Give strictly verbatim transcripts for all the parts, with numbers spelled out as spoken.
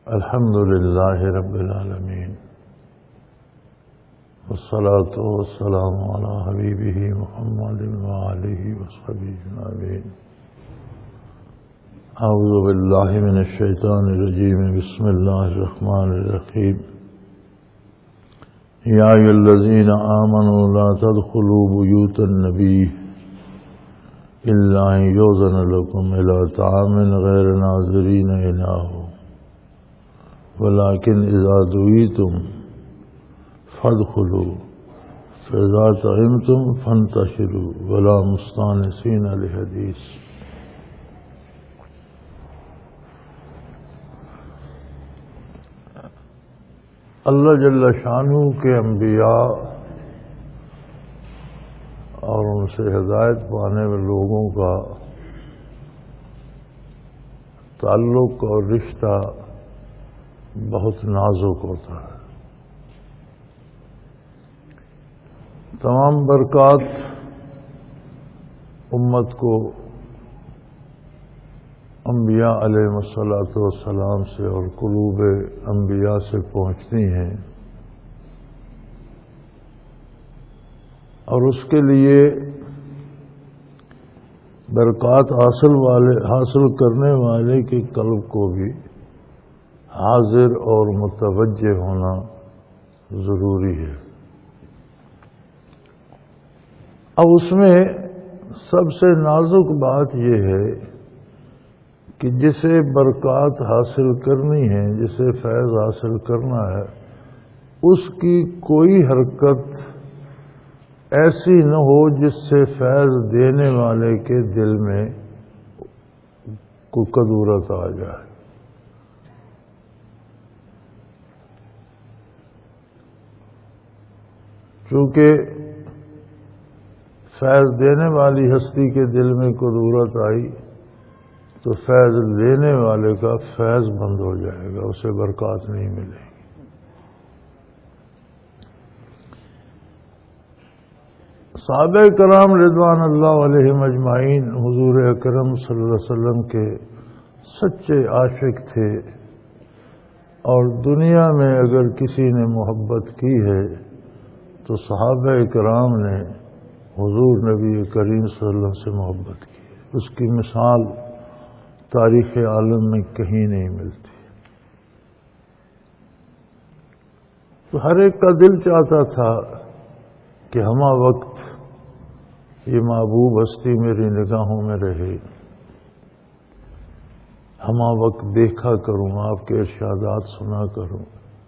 الحمد للہ رب العالمین والصلاة والسلام علی حبیبہ محمد وآلہ وصحبہ اجمعین۔ اعوذ باللہ من الشیطان الرجیم، بسم اللہ الرحمن الرحیم۔ یا ایھا الذین آمنوا لا تدخلوا بیوت النبی الا ان یؤذن لکم الی طعام غیر ناظرین اناہ ولكن اذا دعیتم فادخلوا فاذا طعمتم فانتشروا ولا مستانسین لحدیث۔ اللہ جل شانہ کے انبیاء اور ان سے ہدایت پانے والے لوگوں کا تعلق اور رشتہ بہت نازک ہوتا ہے۔ تمام برکات امت کو انبیاء علیہ الصلوۃ والسلام سے اور قلوب انبیاء سے پہنچتی ہیں، اور اس کے لیے برکات حاصل والے حاصل کرنے والے کے قلب کو بھی حاضر اور متوجہ ہونا ضروری ہے۔ اب اس میں سب سے نازک بات یہ ہے کہ جسے برکات حاصل کرنی ہے، جسے فیض حاصل کرنا ہے، اس کی کوئی حرکت ایسی نہ ہو جس سے فیض دینے والے کے دل میں کوئی کدورت آ جائے۔ چونکہ فیض دینے والی ہستی کے دل میں کدورت آئی تو فیض لینے والے کا فیض بند ہو جائے گا، اسے برکات نہیں ملے گی۔ صحابہ کرام رضوان اللہ علیہم اجمعین حضور اکرم صلی اللہ علیہ وسلم کے سچے عاشق تھے، اور دنیا میں اگر کسی نے محبت کی ہے تو صحابہ کرام نے حضور نبی کریم صلی اللہ علیہ وسلم سے محبت کی۔ اس کی مثال تاریخ عالم میں کہیں نہیں ملتی۔ تو ہر ایک کا دل چاہتا تھا کہ ہمہ وقت یہ محبوب ہستی میری نگاہوں میں رہے، ہمہ وقت دیکھا کروں، آپ کے ارشادات سنا کروں۔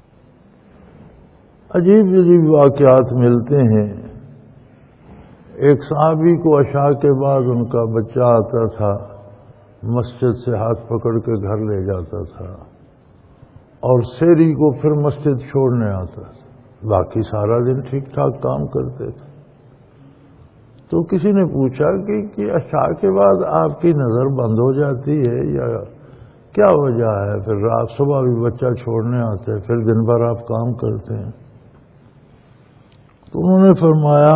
عجیب عجیب واقعات ملتے ہیں۔ ایک صحابی کو عشاء کے بعد ان کا بچہ آتا تھا، مسجد سے ہاتھ پکڑ کے گھر لے جاتا تھا، اور سحری کو پھر مسجد چھوڑنے آتا تھا۔ باقی سارا دن ٹھیک ٹھاک کام کرتے تھے۔ تو کسی نے پوچھا کہ کہ عشاء کے بعد آپ کی نظر بند ہو جاتی ہے یا کیا وجہ ہے؟ پھر رات صبح بھی بچہ چھوڑنے آتے ہیں، پھر دن بھر آپ کام کرتے ہیں۔ تو انہوں نے فرمایا،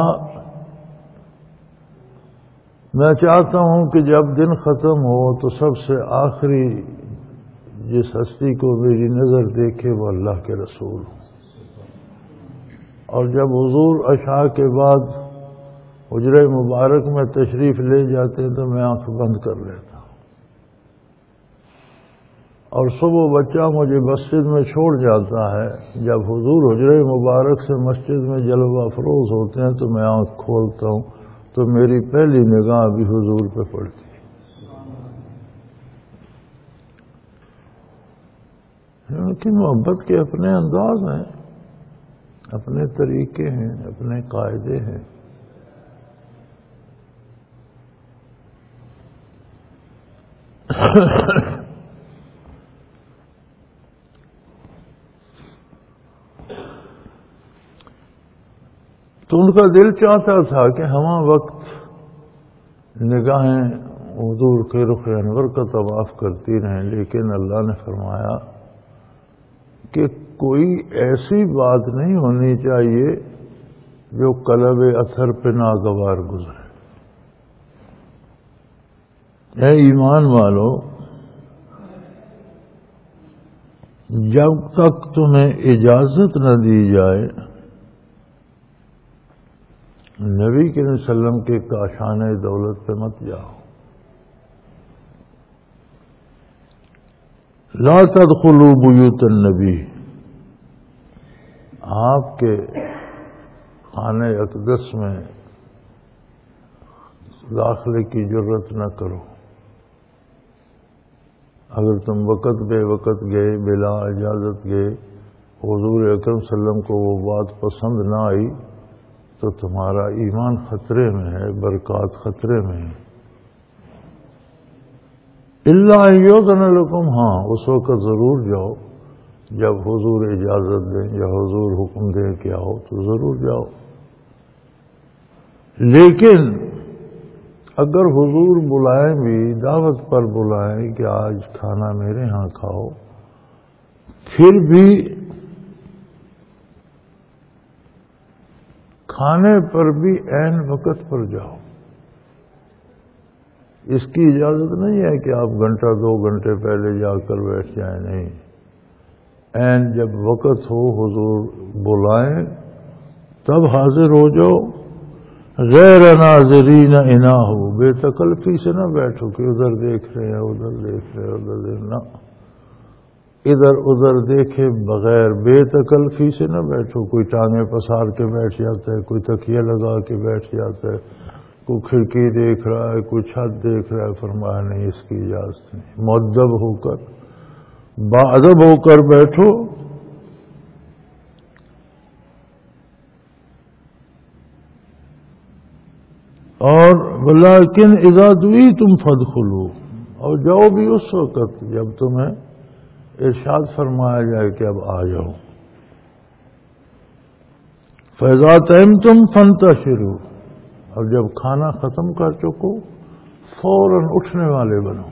میں چاہتا ہوں کہ جب دن ختم ہو تو سب سے آخری جس ہستی کو میری نظر دیکھے وہ اللہ کے رسول ہوں، اور جب حضور عشاء کے بعد حجرہ مبارک میں تشریف لے جاتے تو میں آنکھ بند کر لیتا ہوں، اور صبح بچہ مجھے مسجد میں چھوڑ جاتا ہے، جب حضور حجرہ مبارک سے مسجد میں جلوہ افروز ہوتے ہیں تو میں آنکھ کھولتا ہوں تو میری پہلی نگاہ بھی حضور پہ پڑتی ہے۔ ان کی محبت کے اپنے انداز ہیں، اپنے طریقے ہیں، اپنے قاعدے ہیں۔ تو ان کا دل چاہتا تھا کہ ہمہ وقت نگاہیں حضور کے رخ انور کا طواف کرتی رہیں، لیکن اللہ نے فرمایا کہ کوئی ایسی بات نہیں ہونی چاہیے جو قلب اثر پہ ناگوار گزرے۔ اے ایمان والو، جب تک تمہیں اجازت نہ دی جائے نبی کے وسلم کے کاشانِ دولت پہ مت جاؤ. لا تدخلوا بیوت النبی، آپ کے خانہ اقدس میں داخلے کی جرت نہ کرو. اگر تم وقت بے وقت گئے، بلا اجازت گئے، حضور اکرم صلی اللہ علیہ وسلم کو وہ بات پسند نہ آئی تو تمہارا ایمان خطرے میں ہے، برکات خطرے میں ہے. الا یؤذن لکم، ہاں اس وقت ضرور جاؤ جب حضور اجازت دیں یا حضور حکم دیں کہ آؤ تو ضرور جاؤ. لیکن اگر حضور بلائیں بھی، دعوت پر بلائیں کہ آج کھانا میرے ہاں کھاؤ، پھر بھی کھانے پر بھی عین وقت پر جاؤ. اس کی اجازت نہیں ہے کہ آپ گھنٹہ دو گھنٹے پہلے جا کر بیٹھ جائیں، نہیں. عین جب وقت ہو، حضور بلائیں تب حاضر ہو جاؤ. غیر ناظرین انا ہو، بے تکلفی سے نہ بیٹھو کہ ادھر دیکھ رہے ہیں ادھر دیکھ رہے ہیں ادھر دیکھنا، ادھر ادھر دیکھے بغیر بے تکلفی سے نہ بیٹھو. کوئی ٹانگیں پسار کے بیٹھ جاتا ہے، کوئی تکیہ لگا کے بیٹھ جاتا ہے، کوئی کھڑکی دیکھ رہا ہے، کوئی چھت دیکھ رہا ہے. فرمایا نہیں، اس کی اجازت نہیں. مؤدب ہو کر، باادب ہو کر بیٹھو. اور ولیکن اذا دعیتم فادخلوا، اور جاؤ بھی اس وقت جب تمہیں ارشاد فرمایا جائے کہ اب آ جاؤ. فاذا طعمتم فانتشروا، اور جب کھانا ختم کر چکو فوراً اٹھنے والے بنو.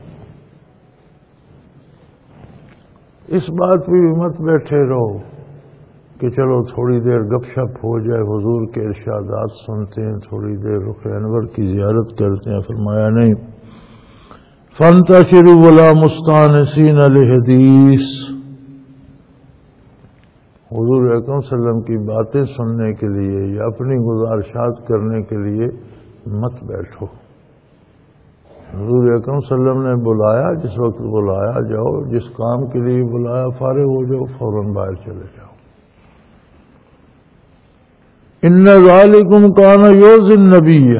اس بات پہ بھی مت بیٹھے رہو کہ چلو تھوڑی دیر گپ شپ ہو جائے، حضور کے ارشادات سنتے ہیں، تھوڑی دیر رخ انور کی زیارت کرتے ہیں. فرمایا نہیں، فانتشروا ولا مستانسین لحدیث، حضور اکرم صلی اللہ علیہ وسلم کی باتیں سننے کے لیے یا اپنی گزارشات کرنے کے لیے مت بیٹھو. حضور اکرم صلی اللہ علیہ وسلم نے بلایا، جس وقت بلایا جاؤ، جس کام کے لیے بلایا فارغ ہو جاؤ، فوراً باہر چلے جاؤ. ان ذالکم کان یؤذی النبی،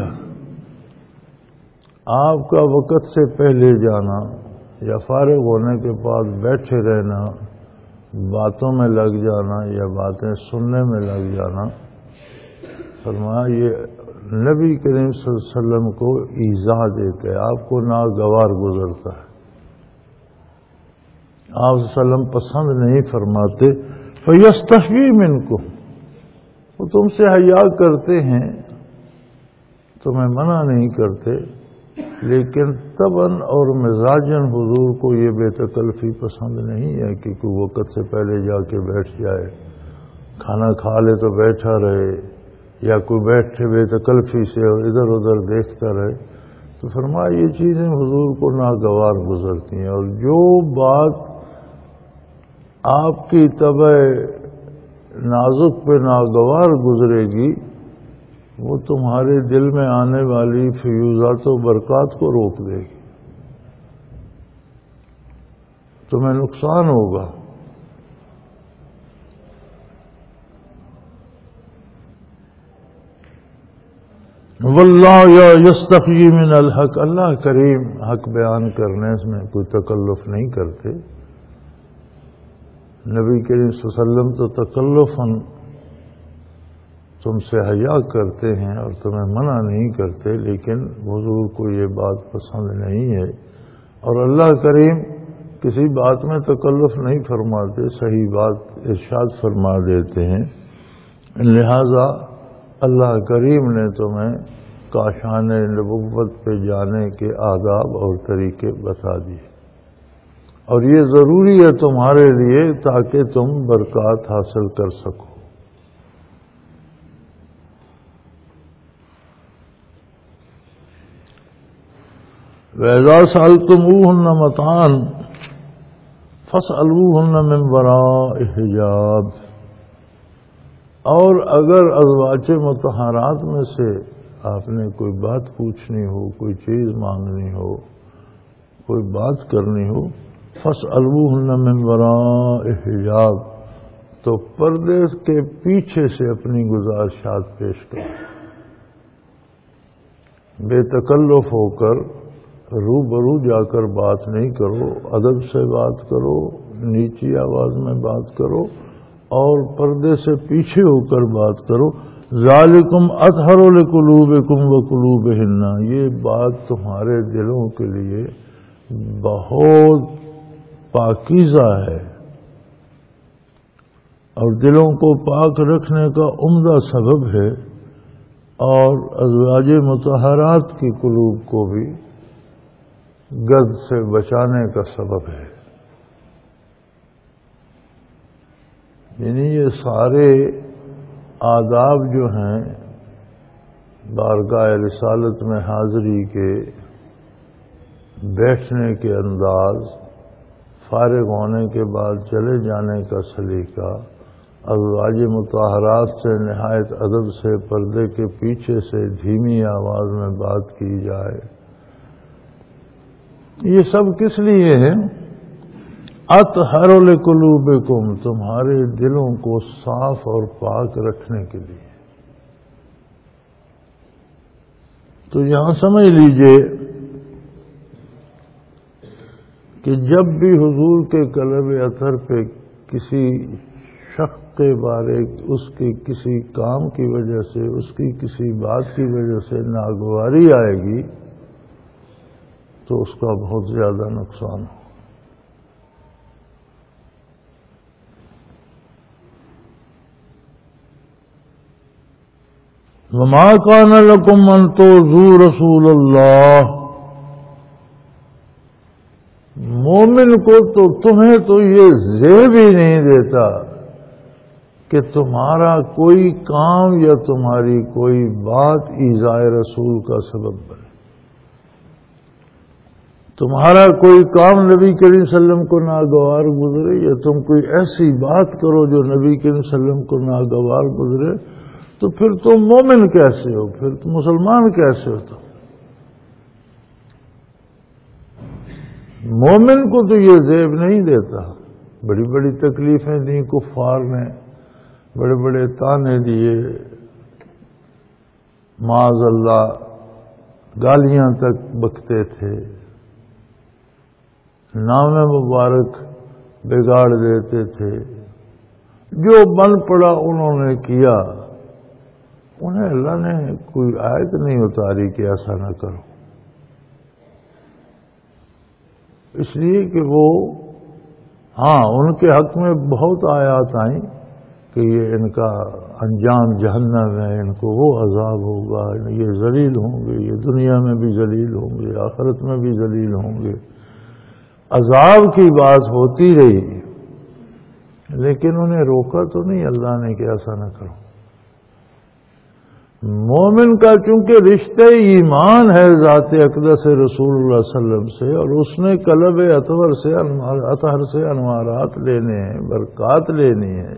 آپ کا وقت سے پہلے جانا یا فارغ ہونے کے بعد بیٹھے رہنا، باتوں میں لگ جانا یا باتیں سننے میں لگ جانا، فرمایا یہ نبی کریم صلی اللہ علیہ وسلم کو ایذا دیتا ہے، آپ کو ناگوار گزرتا ہے، آپ صلی اللہ علیہ وسلم پسند نہیں فرماتے. فیستحیی منکم، وہ تم سے حیا کرتے ہیں، تمہیں منع نہیں کرتے، لیکن طبعاً اور مزاجاً حضور کو یہ بے تکلفی پسند نہیں ہے کہ کوئی وقت سے پہلے جا کے بیٹھ جائے، کھانا کھا لے تو بیٹھا رہے، یا کوئی بیٹھے بے تکلفی سے اور ادھر ادھر دیکھتا رہے. تو فرمایا یہ چیزیں حضور کو ناگوار گزرتی ہیں. اور جو بات آپ کی طبع نازک پہ ناگوار گزرے گی وہ تمہارے دل میں آنے والی فیوزات و برکات کو روک دے گی، تمہیں نقصان ہوگا. واللہ یستحیی من الحق، اللہ کریم حق بیان کرنے میں کوئی تکلف نہیں کرتے. نبی کریم صلی اللہ علیہ وسلم تو تکلفاً تم سے حیا کرتے ہیں اور تمہیں منع نہیں کرتے، لیکن حضور کو یہ بات پسند نہیں ہے. اور اللہ کریم کسی بات میں تکلف نہیں فرماتے، صحیح بات ارشاد فرما دیتے ہیں. لہذا اللہ کریم نے تمہیں کاشان نبوت پہ جانے کے آداب اور طریقے بتا دیے، اور یہ ضروری ہے تمہارے لیے تاکہ تم برکات حاصل کر سکو. وَإِذَا سَأَلْتُمُوهُنَّ مَتَاعًا فَاسْأَلُوهُنَّ مِنْ وَرَاءِ حِجَابٍ، اور اگر ازواج مطہرات میں سے آپ نے کوئی بات پوچھنی ہو، کوئی چیز مانگنی ہو، کوئی بات کرنی ہو، فَاسْأَلُوهُنَّ مِنْ وَرَاءِ حِجَابٍ، تو پردے کے پیچھے سے اپنی گزارشات پیش کرو، بے تکلف ہو کر روبرو جا کر بات نہیں کرو، ادب سے بات کرو، نیچی آواز میں بات کرو اور پردے سے پیچھے ہو کر بات کرو۔ ذالکم اطہر لقلوبکم وقلوبہن، یہ بات تمہارے دلوں کے لیے بہت پاکیزہ ہے اور دلوں کو پاک رکھنے کا عمدہ سبب ہے، اور ازواج مطہرات کی قلوب کو بھی گرد سے بچانے کا سبب ہے۔ یعنی یہ سارے آداب جو ہیں بارگاہ رسالت میں حاضری کے، بیٹھنے کے انداز، فارغ ہونے کے بعد چلے جانے کا سلیقہ، ازواج مطہرات سے نہایت ادب سے پردے کے پیچھے سے دھیمی آواز میں بات کی جائے، یہ سب کس لیے ہے؟ اطہر لقلوبکم، تمہارے دلوں کو صاف اور پاک رکھنے کے لیے۔ تو یہاں سمجھ لیجئے کہ جب بھی حضور کے قلب اطہر پہ کسی شخص کے بارے، اس کی کسی کام کی وجہ سے، اس کی کسی بات کی وجہ سے ناگواری آئے گی تو اس کا بہت زیادہ نقصان ہو۔ وَمَا كَانَ لَكُمْ أَن تُؤْذُوا رَسُولَ اللَّهِ، مومن کو تو تمہیں تو یہ زیب ہی نہیں دیتا کہ تمہارا کوئی کام یا تمہاری کوئی بات ایذائے رسول کا سبب بنے، تمہارا کوئی کام نبی کریم صلی اللہ علیہ وسلم کو ناگوار گزرے، یا تم کوئی ایسی بات کرو جو نبی کریم صلی اللہ علیہ وسلم کو ناگوار گزرے، تو پھر تم مومن کیسے ہو، پھر تم مسلمان کیسے ہو؟ تم مومن کو تو یہ زیب نہیں دیتا۔ بڑی بڑی تکلیفیں دیں کفار نے، بڑے بڑے تانے دیے، معاذ اللہ گالیاں تک بکتے تھے، نام مبارک بگاڑ دیتے تھے، جو بن پڑا انہوں نے کیا، انہیں اللہ نے کوئی آیت نہیں اتاری کہ ایسا نہ کرو، اس لیے کہ وہ ہاں ان کے حق میں بہت آیات آئیں کہ یہ ان کا انجام جہنم ہے، ان کو وہ عذاب ہوگا، یہ ذلیل ہوں گے، یہ دنیا میں بھی ذلیل ہوں گے، آخرت میں بھی ذلیل ہوں گے، عذاب کی بات ہوتی رہی، لیکن انہیں روکا تو نہیں اللہ نے کہ ایسا نہ کرو۔ مومن کا چونکہ رشتہ ایمان ہے ذات اقدس رسول اللہ صلی اللہ علیہ وسلم سے، اور اس نے قلب اطہر سے اطہر سے انوارات لینے ہیں، برکات لینی ہے،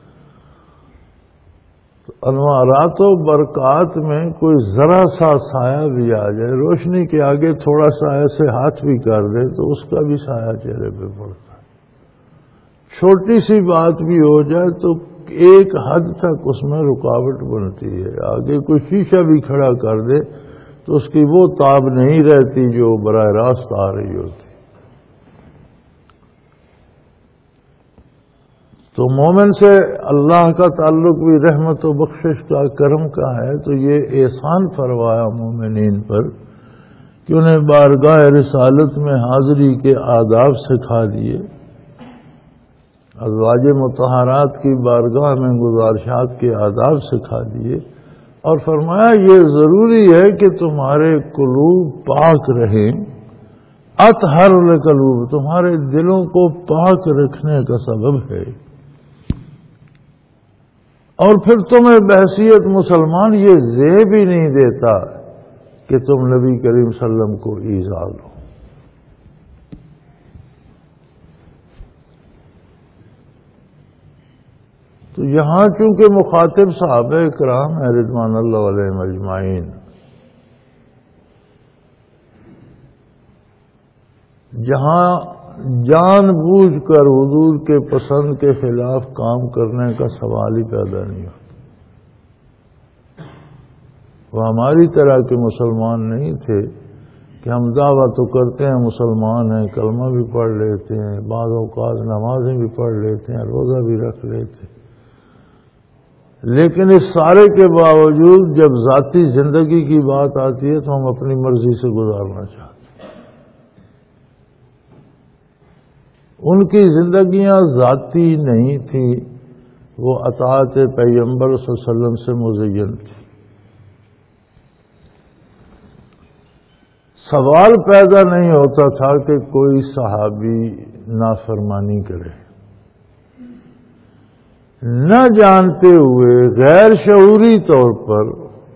تو انوارات و برکات میں کوئی ذرا سا سایہ بھی آ جائے، روشنی کے آگے تھوڑا سا ایسے ہاتھ بھی کر دے تو اس کا بھی سایہ چہرے پہ پڑتا ہے، چھوٹی سی بات بھی ہو جائے تو ایک حد تک اس میں رکاوٹ بنتی ہے، آگے کوئی شیشہ بھی کھڑا کر دے تو اس کی وہ تاب نہیں رہتی جو براہ راست آ رہی ہوتی۔ تو مومن سے اللہ کا تعلق بھی رحمت و بخشش کا، کرم کا ہے، تو یہ احسان فرمایا مومنین پر کہ انہیں بارگاہ رسالت میں حاضری کے آداب سکھا دیے، ازواج مطہرات کی بارگاہ میں گزارشات کے آداب سکھا دیے، اور فرمایا یہ ضروری ہے کہ تمہارے قلوب پاک رہیں، اطہر القلوب، تمہارے دلوں کو پاک رکھنے کا سبب ہے، اور پھر تمہیں بحیثیت مسلمان یہ زیب ہی نہیں دیتا کہ تم نبی کریم صلی اللہ علیہ وسلم کو ایذا دو۔ تو یہاں چونکہ مخاطب صحابہ کرام ہیں رضوان اللہ علیہم اجمعین، جہاں جان بوجھ کر حضور کے پسند کے خلاف کام کرنے کا سوال ہی پیدا نہیں ہوتا۔ وہ ہماری طرح کے مسلمان نہیں تھے کہ ہم دعویٰ تو کرتے ہیں مسلمان ہیں، کلمہ بھی پڑھ لیتے ہیں، بعض اوقات نمازیں بھی پڑھ لیتے ہیں، روزہ بھی رکھ لیتے ہیں، لیکن اس سارے کے باوجود جب ذاتی زندگی کی بات آتی ہے تو ہم اپنی مرضی سے گزارنا چاہتے ہیں۔ ان کی زندگیاں ذاتی نہیں تھیں، وہ اطاعت پیغمبر صلی اللہ علیہ وسلم سے مزین تھی۔ سوال پیدا نہیں ہوتا تھا کہ کوئی صحابی نافرمانی کرے، نہ جانتے ہوئے غیر شعوری طور پر،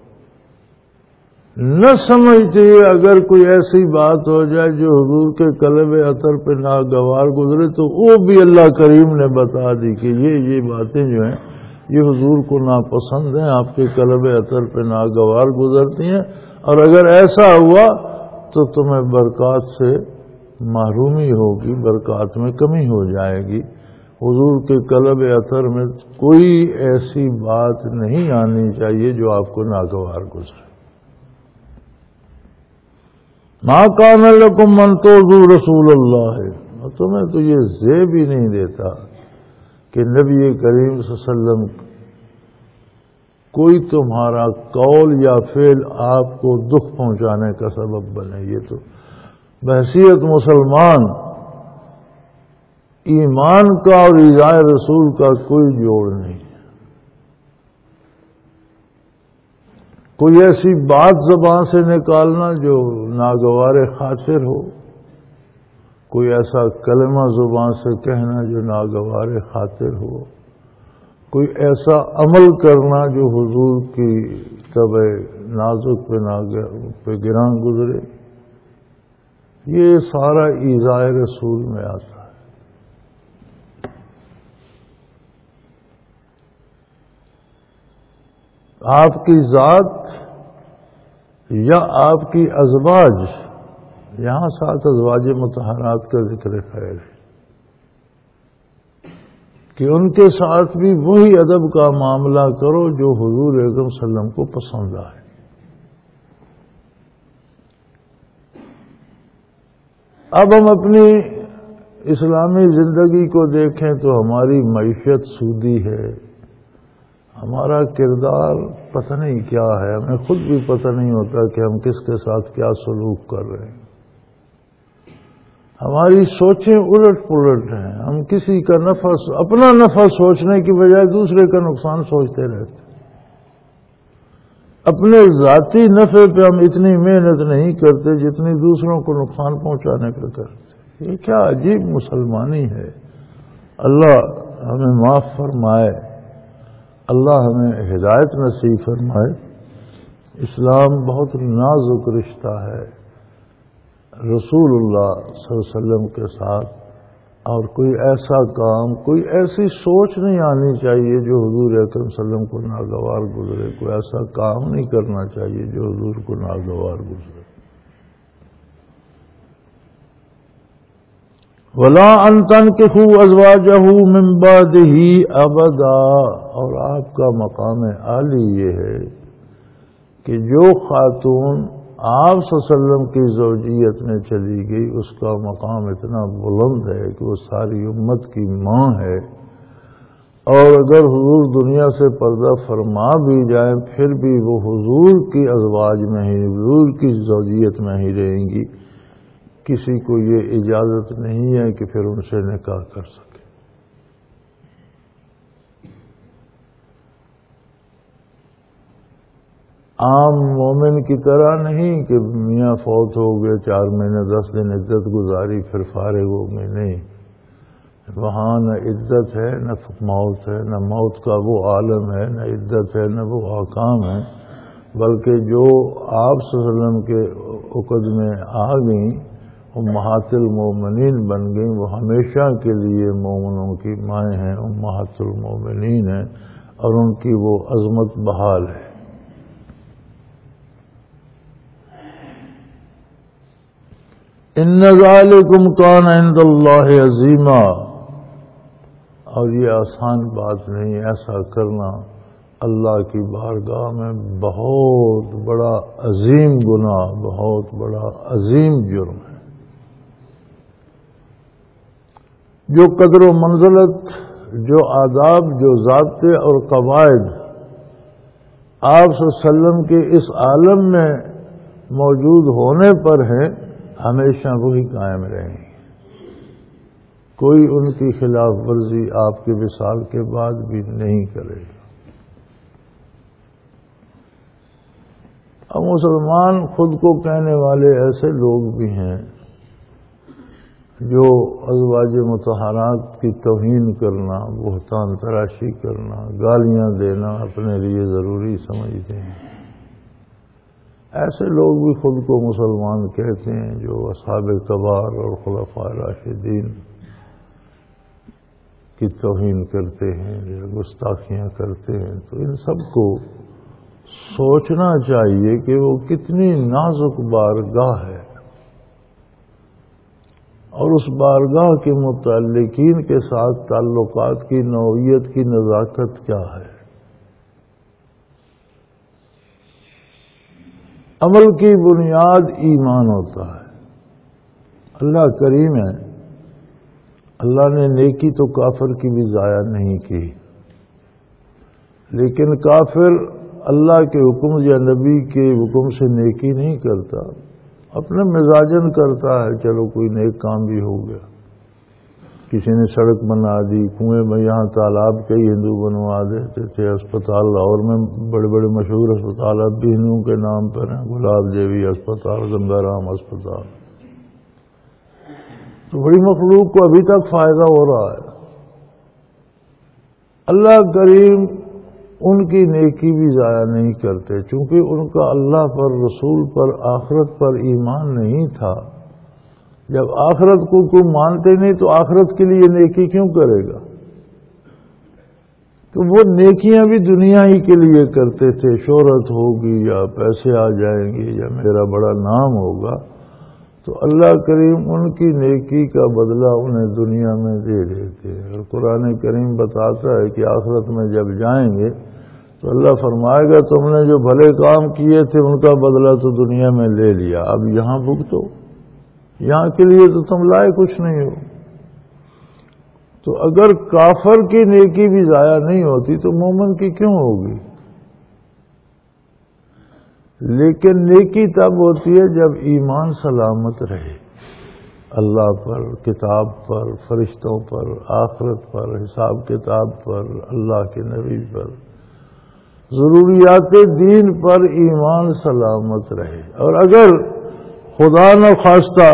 نہ سمجھتے ہوئے اگر کوئی ایسی بات ہو جائے جو حضور کے قلب اطہر پہ ناگوار گزرے تو وہ بھی اللہ کریم نے بتا دی کہ یہ یہ باتیں جو ہیں یہ حضور کو ناپسند ہیں، آپ کے قلب اطہر پہ ناگوار گزرتی ہیں، اور اگر ایسا ہوا تو تمہیں برکات سے محرومی ہوگی، برکات میں کمی ہو جائے گی۔ حضور کے قلب اطہر میں کوئی ایسی بات نہیں آنی چاہیے جو آپ کو ناگوار گزرے۔ ما کان لکم ان تؤذوا رسول اللہ، تمہیں تو یہ زیب ہی نہیں دیتا کہ نبی کریم صلی اللہ علیہ وسلم کوئی تمہارا قول یا فعل آپ کو دکھ پہنچانے کا سبب بنے۔ یہ تو بحیثیت مسلمان ایمان کا اور ایذاء رسول کا کوئی جوڑ نہیں۔ کوئی ایسی بات زبان سے نکالنا جو ناگوار خاطر ہو، کوئی ایسا کلمہ زبان سے کہنا جو ناگوار خاطر ہو، کوئی ایسا عمل کرنا جو حضور کی طبع نازک پہ گراں گزرے، یہ سارا ایذاء رسول میں آتا ہے۔ آپ کی ذات یا آپ کی ازواج، یہاں ساتھ ازواج مطہرات کا ذکر خیر ہے کہ ان کے ساتھ بھی وہی ادب کا معاملہ کرو جو حضور اکرم صلی اللہ علیہ وسلم کو پسند آئے۔ اب ہم اپنی اسلامی زندگی کو دیکھیں تو ہماری معیشت سودی ہے، ہمارا کردار پتہ نہیں کیا ہے، ہمیں خود بھی پتہ نہیں ہوتا کہ ہم کس کے ساتھ کیا سلوک کر رہے ہیں، ہماری سوچیں الٹ پلٹ ہیں، ہم کسی کا نفع، اپنا نفع سوچنے کی بجائے دوسرے کا نقصان سوچتے رہتے ہیں، اپنے ذاتی نفع پہ ہم اتنی محنت نہیں کرتے جتنی دوسروں کو نقصان پہنچانے پہ کرتے۔ یہ کیا عجیب مسلمانی ہے۔ اللہ ہمیں معاف فرمائے، اللہ ہمیں ہدایت نصیب فرمائے۔ اسلام بہت نازک رشتہ ہے رسول اللہ صلی اللہ علیہ وسلم کے ساتھ، اور کوئی ایسا کام، کوئی ایسی سوچ نہیں آنی چاہیے جو حضور اکرم صلی اللہ علیہ وسلم کو ناگوار گزرے، کوئی ایسا کام نہیں کرنا چاہیے جو حضور کو ناگوار گزرے۔ وَلَا أَن تَنكِحُوا أَزْوَاجَهُ مِن بَعْدِهِ أَبَدًا، اور آپ کا مقام عالی یہ ہے کہ جو خاتون آپ صلی اللہ علیہ وسلم کی زوجیت میں چلی گئی اس کا مقام اتنا بلند ہے کہ وہ ساری امت کی ماں ہے، اور اگر حضور دنیا سے پردہ فرما بھی جائیں پھر بھی وہ حضور کی ازواج میں ہی، حضور کی زوجیت میں ہی رہیں گی، کسی کو یہ اجازت نہیں ہے کہ پھر ان سے نکاح کر سکے۔ عام مومن کی طرح نہیں کہ میاں فوت ہو گئے، چار مہینے دس دن عدت گزاری پھر فارغ ہو گئے، نہیں، وہاں نہ عدت ہے نہ موت ہے، نہ موت کا وہ عالم ہے، نہ عدت ہے، نہ وہ احکام ہے، بلکہ جو آپ صلی اللہ علیہ وسلم کے عقد میں آ گئیں امہات المومنین بن گئیں، وہ ہمیشہ کے لیے مومنوں کی مائیں ہیں، امہات المومنین ہیں، اور ان کی وہ عظمت بحال ہے۔ ان ذالکم کان عند اللہ عظیما، اور یہ آسان بات نہیں، ایسا کرنا اللہ کی بارگاہ میں بہت بڑا عظیم گناہ، بہت بڑا عظیم جرم ہے۔ جو قدر و منزلت، جو آداب، جو ضابطے اور قواعد آپ صلی اللہ علیہ وسلم کے اس عالم میں موجود ہونے پر ہیں، ہمیشہ وہی قائم رہیں گے۔ کوئی ان کی خلاف ورزی آپ کے وصال کے بعد بھی نہیں کرے گا۔ اب مسلمان خود کو کہنے والے ایسے لوگ بھی ہیں جو ازواج مطہرات کی توہین کرنا، بہتان تراشی کرنا، گالیاں دینا اپنے لیے ضروری سمجھتے ہیں۔ ایسے لوگ بھی خود کو مسلمان کہتے ہیں، جو اصحاب کبار اور خلفاء راشدین کی توہین کرتے ہیں یا گستاخیاں کرتے ہیں۔ تو ان سب کو سوچنا چاہیے کہ وہ کتنی نازک بارگاہ ہے، اور اس بارگاہ کے متعلقین کے ساتھ تعلقات کی نوعیت کی نزاکت کیا ہے۔ عمل کی بنیاد ایمان ہوتا ہے۔ اللہ کریم ہے، اللہ نے نیکی تو کافر کی بھی ضائع نہیں کی، لیکن کافر اللہ کے حکم یا نبی کے حکم سے نیکی نہیں کرتا، اپنے مزاجن کرتا ہے، چلو کوئی نیک کام بھی ہو گیا۔ کسی نے سڑک بنا دی، کنویں میں یہاں تالاب کئی ہندو بنوا دیتے تھے، اسپتال لاہور میں بڑے بڑے مشہور اسپتال اب بھی ہندوؤں کے نام پر ہیں، گلاب دیوی اسپتال، گنگا رام اسپتال۔ تو بڑی مخلوق کو ابھی تک فائدہ ہو رہا ہے۔ اللہ کریم ان کی نیکی بھی ضائع نہیں کرتے، چونکہ ان کا اللہ پر، رسول پر، آخرت پر ایمان نہیں تھا۔ جب آخرت کو کوئی مانتے نہیں تو آخرت کے لیے نیکی کیوں کرے گا؟ تو وہ نیکیاں بھی دنیا ہی کے لیے کرتے تھے، شہرت ہوگی یا پیسے آ جائیں گے یا میرا بڑا نام ہوگا، تو اللہ کریم ان کی نیکی کا بدلہ انہیں دنیا میں دے دیتے ہیں۔ اور قرآن کریم بتاتا ہے کہ آخرت میں جب جائیں گے تو اللہ فرمائے گا تم نے جو بھلے کام کیے تھے ان کا بدلہ تو دنیا میں لے لیا، اب یہاں بھگتو، یہاں کے لیے تو تم لائے کچھ نہیں ہو۔ تو اگر کافر کی نیکی بھی ضائع نہیں ہوتی تو مومن کی کیوں ہوگی؟ لیکن نیکی تب ہوتی ہے جب ایمان سلامت رہے، اللہ پر، کتاب پر، فرشتوں پر، آخرت پر، حساب کتاب پر، اللہ کے نبی پر، ضروریات دین پر ایمان سلامت رہے۔ اور اگر خدا نہ خواستہ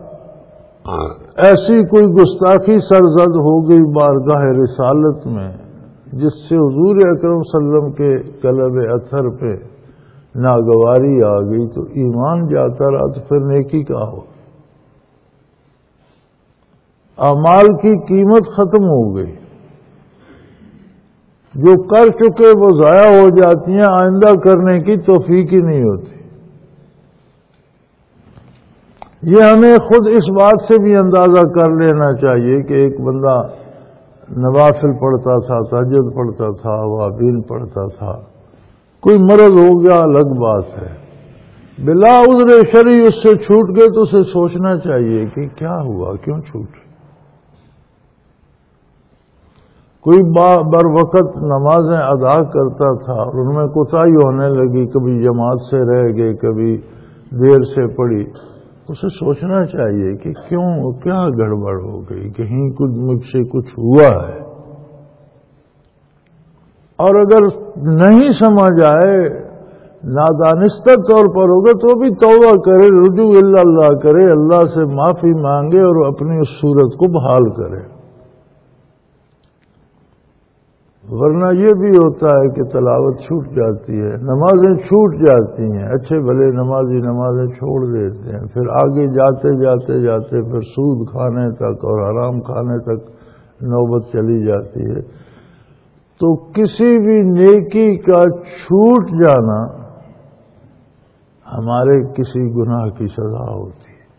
ایسی کوئی گستاخی سرزد ہو گئی بارگاہ رسالت میں جس سے حضور اکرم صلی اللہ علیہ وسلم کے قلب اطہر پہ ناگواری آ گئی تو ایمان جاتا رہا تو پھر نیکی کا ہو، اعمال کی قیمت ختم ہو گئی، جو کر چکے وہ ضائع ہو جاتی ہیں، آئندہ کرنے کی توفیق ہی نہیں ہوتی۔ یہ ہمیں خود اس بات سے بھی اندازہ کر لینا چاہیے کہ ایک بندہ نوافل پڑھتا تھا، تہجد پڑھتا تھا، اوابین پڑھتا تھا، کوئی مرض ہو گیا الگ بات ہے، بلا عذر شرعی اس سے چھوٹ گئے تو اسے سوچنا چاہیے کہ کیا ہوا، کیوں چھوٹ۔ کوئی بر وقت نمازیں ادا کرتا تھا اور ان میں کوتاہی ہونے لگی، کبھی جماعت سے رہ گئے، کبھی دیر سے پڑھی، اسے سوچنا چاہیے کہ کیوں، کیا گڑبڑ ہو گئی، کہیں کچھ مجھ سے کچھ ہوا ہے۔ اور اگر نہیں سمجھ آئے، نادانستہ طور پر ہوگا تو بھی توبہ کرے، رجوع اللہ کرے، اللہ سے معافی مانگے اور اپنی اس صورت کو بحال کرے۔ ورنہ یہ بھی ہوتا ہے کہ تلاوت چھوٹ جاتی ہے، نمازیں چھوٹ جاتی ہیں، اچھے بھلے نمازی نمازیں چھوڑ دیتے ہیں، پھر آگے جاتے جاتے جاتے پھر سود کھانے تک اور حرام کھانے تک نوبت چلی جاتی ہے۔ تو کسی بھی نیکی کا چھوٹ جانا ہمارے کسی گناہ کی سزا ہوتی ہے،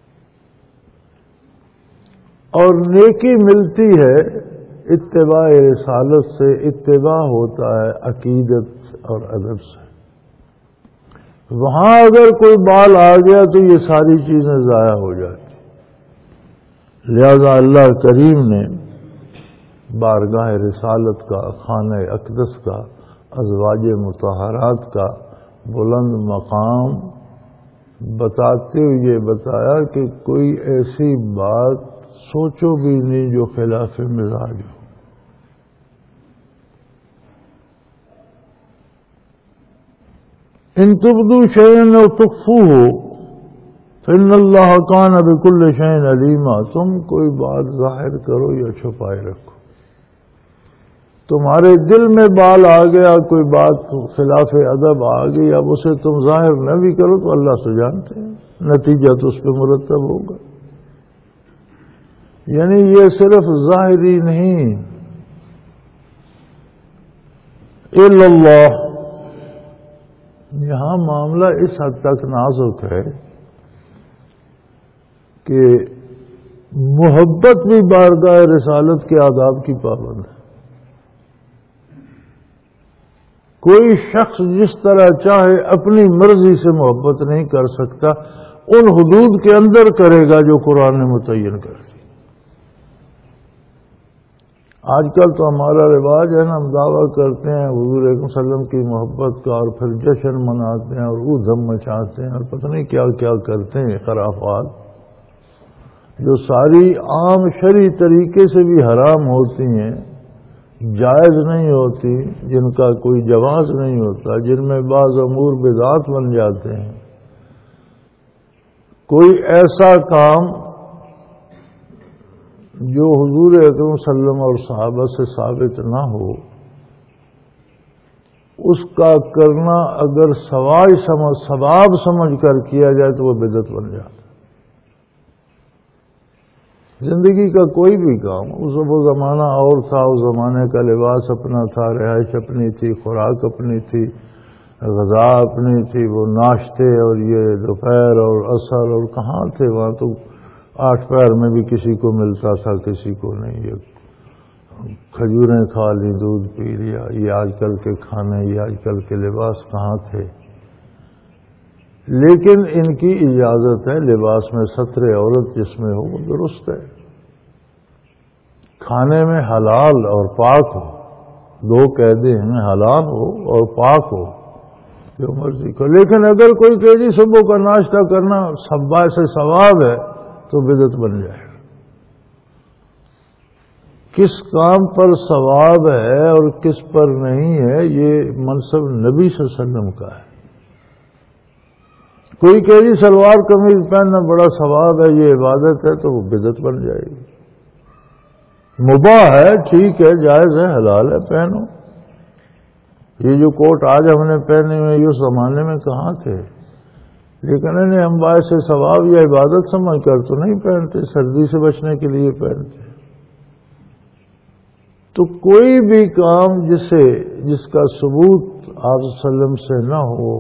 اور نیکی ملتی ہے اتباع رسالت سے، اتباع ہوتا ہے عقیدت اور ادب سے۔ وہاں اگر کوئی بال آ گیا تو یہ ساری چیزیں ضائع ہو جاتی۔ لہذا اللہ کریم نے بارگاہ رسالت کا، خانہ اقدس کا، ازواج مطہرات کا بلند مقام بتاتے ہوئے بتایا کہ کوئی ایسی بات سوچو بھی نہیں جو خلاف مزاج ہو۔ ان تبدوا شیئا او تخفوہ فإن اللہ کان بکل شیء علیما، تم کوئی بات ظاہر کرو یا چھپائے رکھو، تمہارے دل میں بال آ گیا، کوئی بات خلاف ادب آ گئی، اب اسے تم ظاہر نہ بھی کرو تو اللہ سے جانتے ہیں، نتیجہ تو اس پہ مرتب ہوگا۔ یعنی یہ صرف ظاہری نہیں، الا اللہ، یہاں معاملہ اس حد تک نازک ہے کہ محبت بھی بارگاہ رسالت کے آداب کی پابند ہے۔ کوئی شخص جس طرح چاہے اپنی مرضی سے محبت نہیں کر سکتا، ان حدود کے اندر کرے گا جو قرآن نے متعین کر دی۔ آج کل تو ہمارا رواج ہے نا، ہم دعویٰ کرتے ہیں حضور صلی اللہ علیہ وسلم کی محبت کا، اور پھر جشن مناتے ہیں اور ادھم مچاتے ہیں اور پتہ نہیں کیا کیا کرتے ہیں، خرافات جو ساری عام شرعی طریقے سے بھی حرام ہوتی ہیں، جائز نہیں ہوتی، جن کا کوئی جواز نہیں ہوتا، جن میں بعض امور بدعات بن جاتے ہیں۔ کوئی ایسا کام جو حضور اکرم صلی اللہ علیہ وسلم اور صحابہ سے ثابت نہ ہو، اس کا کرنا اگر ثواب سمجھ ثواب سمجھ کر کیا جائے تو وہ بدعت بن جاتا ہے۔ زندگی کا کوئی بھی کام، اس وہ زمانہ اور تھا، اس زمانے کا لباس اپنا تھا، رہائش اپنی تھی، خوراک اپنی تھی، غذا اپنی تھی، وہ ناشتے اور یہ دوپہر اور عصر اور کہاں تھے، وہاں تو آٹھ پہر میں بھی کسی کو ملتا تھا، کسی کو نہیں، یہ کھجوریں کھا لی، دودھ پی لیا، یہ آج کل کے کھانے، یہ آج کل کے لباس کہاں تھے۔ لیکن ان کی اجازت ہے، لباس میں ستر عورت جس میں ہو وہ درست ہے، کھانے میں حلال اور پاک ہو، دو قیدیں ہیں، حلال ہو اور پاک ہو، جو مرضی کو۔ لیکن اگر کوئی کہ جی صبح کا ناشتہ کرنا سبا سے ثواب ہے تو بدعت بن جائے گا۔ کس کام پر ثواب ہے اور کس پر نہیں ہے، یہ منصب نبی صلی اللہ علیہ وسلم کا ہے۔ کوئی کہ جی سلوار قمیض پہننا بڑا ثواب ہے، یہ عبادت ہے، تو وہ بدعت بن جائے گی۔ مباح ہے، ٹھیک ہے، جائز ہے، حلال ہے، پہنو۔ یہ جو کوٹ آج ہم نے پہنے ہوئے یہ اس زمانے میں کہاں تھے، لیکن انہیں ہم باعث ثواب یا عبادت سمجھ کر تو نہیں پہنتے، سردی سے بچنے کے لیے پہنتے۔ تو کوئی بھی کام جسے جس کا ثبوت آپ صلی اللہ علیہ وسلم سے نہ ہو،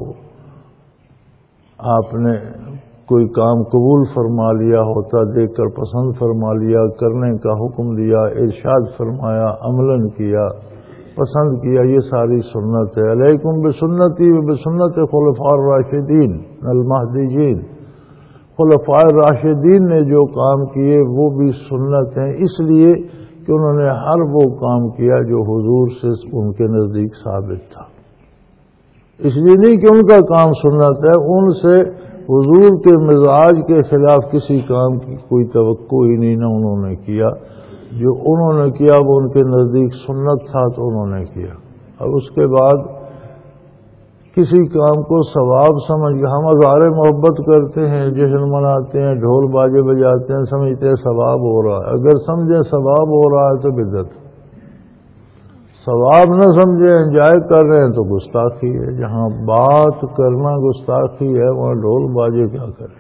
آپ نے کوئی کام قبول فرما لیا ہوتا، دیکھ کر پسند فرما لیا، کرنے کا حکم دیا، ارشاد فرمایا، عملاً کیا، پسند کیا، یہ ساری سنت ہے۔ علیکم بسنتی و بسنت خلفاء الراشدین المہدیین، خلفاء الراشدین نے جو کام کیے وہ بھی سنت ہیں، اس لیے کہ انہوں نے ہر وہ کام کیا جو حضور سے ان کے نزدیک ثابت تھا، اس لیے نہیں کہ ان کا کام سنت ہے، ان سے حضور کے مزاج کے خلاف کسی کام کی کوئی توقع ہی نہیں، نہ انہوں نے کیا، جو انہوں نے کیا وہ ان کے نزدیک سنت تھا تو انہوں نے کیا۔ اور اس کے بعد کسی کام کو ثواب سمجھ کے ہم ہزارے محبت کرتے ہیں، جشن مناتے ہیں، ڈھول باجے بجاتے ہیں، سمجھتے ہیں ثواب ہو رہا ہے، اگر سمجھے ثواب ہو رہا ہے تو بدعت، ثواب نہ سمجھے انجوائے کر رہے ہیں تو گستاخی ہے. جہاں بات کرنا گستاخی ہے وہاں ڈھول باجے کیا کریں.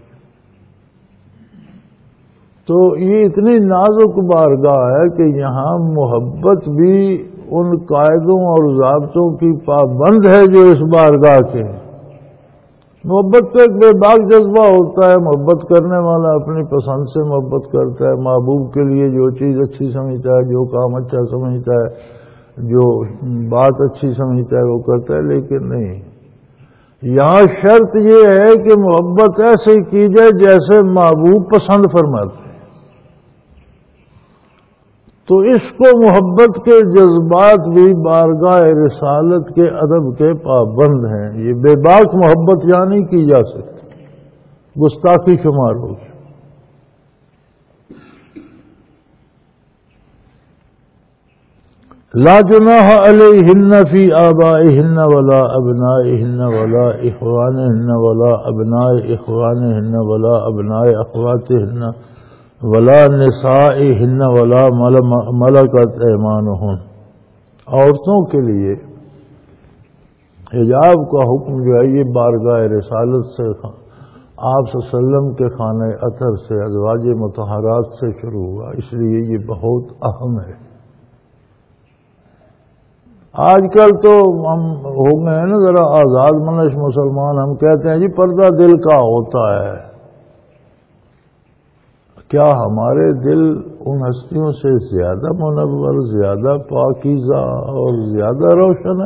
تو یہ اتنی نازک بارگاہ ہے کہ یہاں محبت بھی ان قاعدوں اور ضابطوں کی پابند ہے جو اس بارگاہ کے ہیں. محبت تو ایک بے باک جذبہ ہوتا ہے. محبت کرنے والا اپنی پسند سے محبت کرتا ہے. محبوب کے لیے جو چیز اچھی سمجھتا ہے, جو کام اچھا سمجھتا ہے, جو بات اچھی سمجھتا ہے وہ کرتا ہے. لیکن نہیں, یہاں شرط یہ ہے کہ محبت ایسے کی جائے جیسے محبوب پسند فرماتے ہیں. تو اس کو محبت کے جذبات بھی بارگاہ رسالت کے ادب کے پابند ہیں. یہ بے باک محبت یہاں نہیں کی جا سکتی, گستاخی شمار ہوگی. لا جناح علیہن فی آبائہن ولا ابنائہن ولا اخوانہن ولا ابناء اخوانہن ولا ابناء اخواتہن ولا نسائہن ولا ملکت ایمانہن. عورتوں کے لیے حجاب کا حکم جو ہے یہ بارگاہ رسالت سے آپ صلی اللہ علیہ وسلم کے خانہ اطہر سے ازواج مطہرات سے شروع ہوا. اس لیے یہ بہت اہم ہے. آج کل تو ہم ہو گئے ہیں نا ذرا آزاد منش مسلمان. ہم کہتے ہیں جی پردہ دل کا ہوتا ہے. کیا ہمارے دل ان ہستیوں سے زیادہ منور, زیادہ پاکیزہ اور زیادہ روشن ہے؟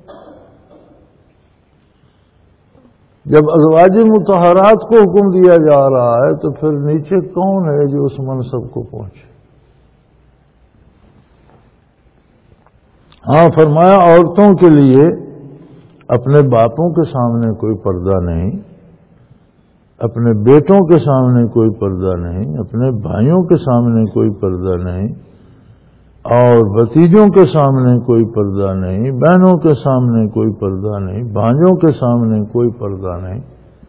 جب ازواج مطہرات کو حکم دیا جا رہا ہے تو پھر نیچے کون ہے جو اس منصب کو پہنچے؟ ہاں فرمایا عورتوں کے لیے اپنے باپوں کے سامنے کوئی پردہ نہیں, اپنے بیٹوں کے سامنے کوئی پردہ نہیں, اپنے بھائیوں کے سامنے کوئی پردہ نہیں, اور بھتیجوں کے سامنے کوئی پردہ نہیں, بہنوں کے سامنے کوئی پردہ نہیں, بھانجوں کے سامنے کوئی پردہ نہیں.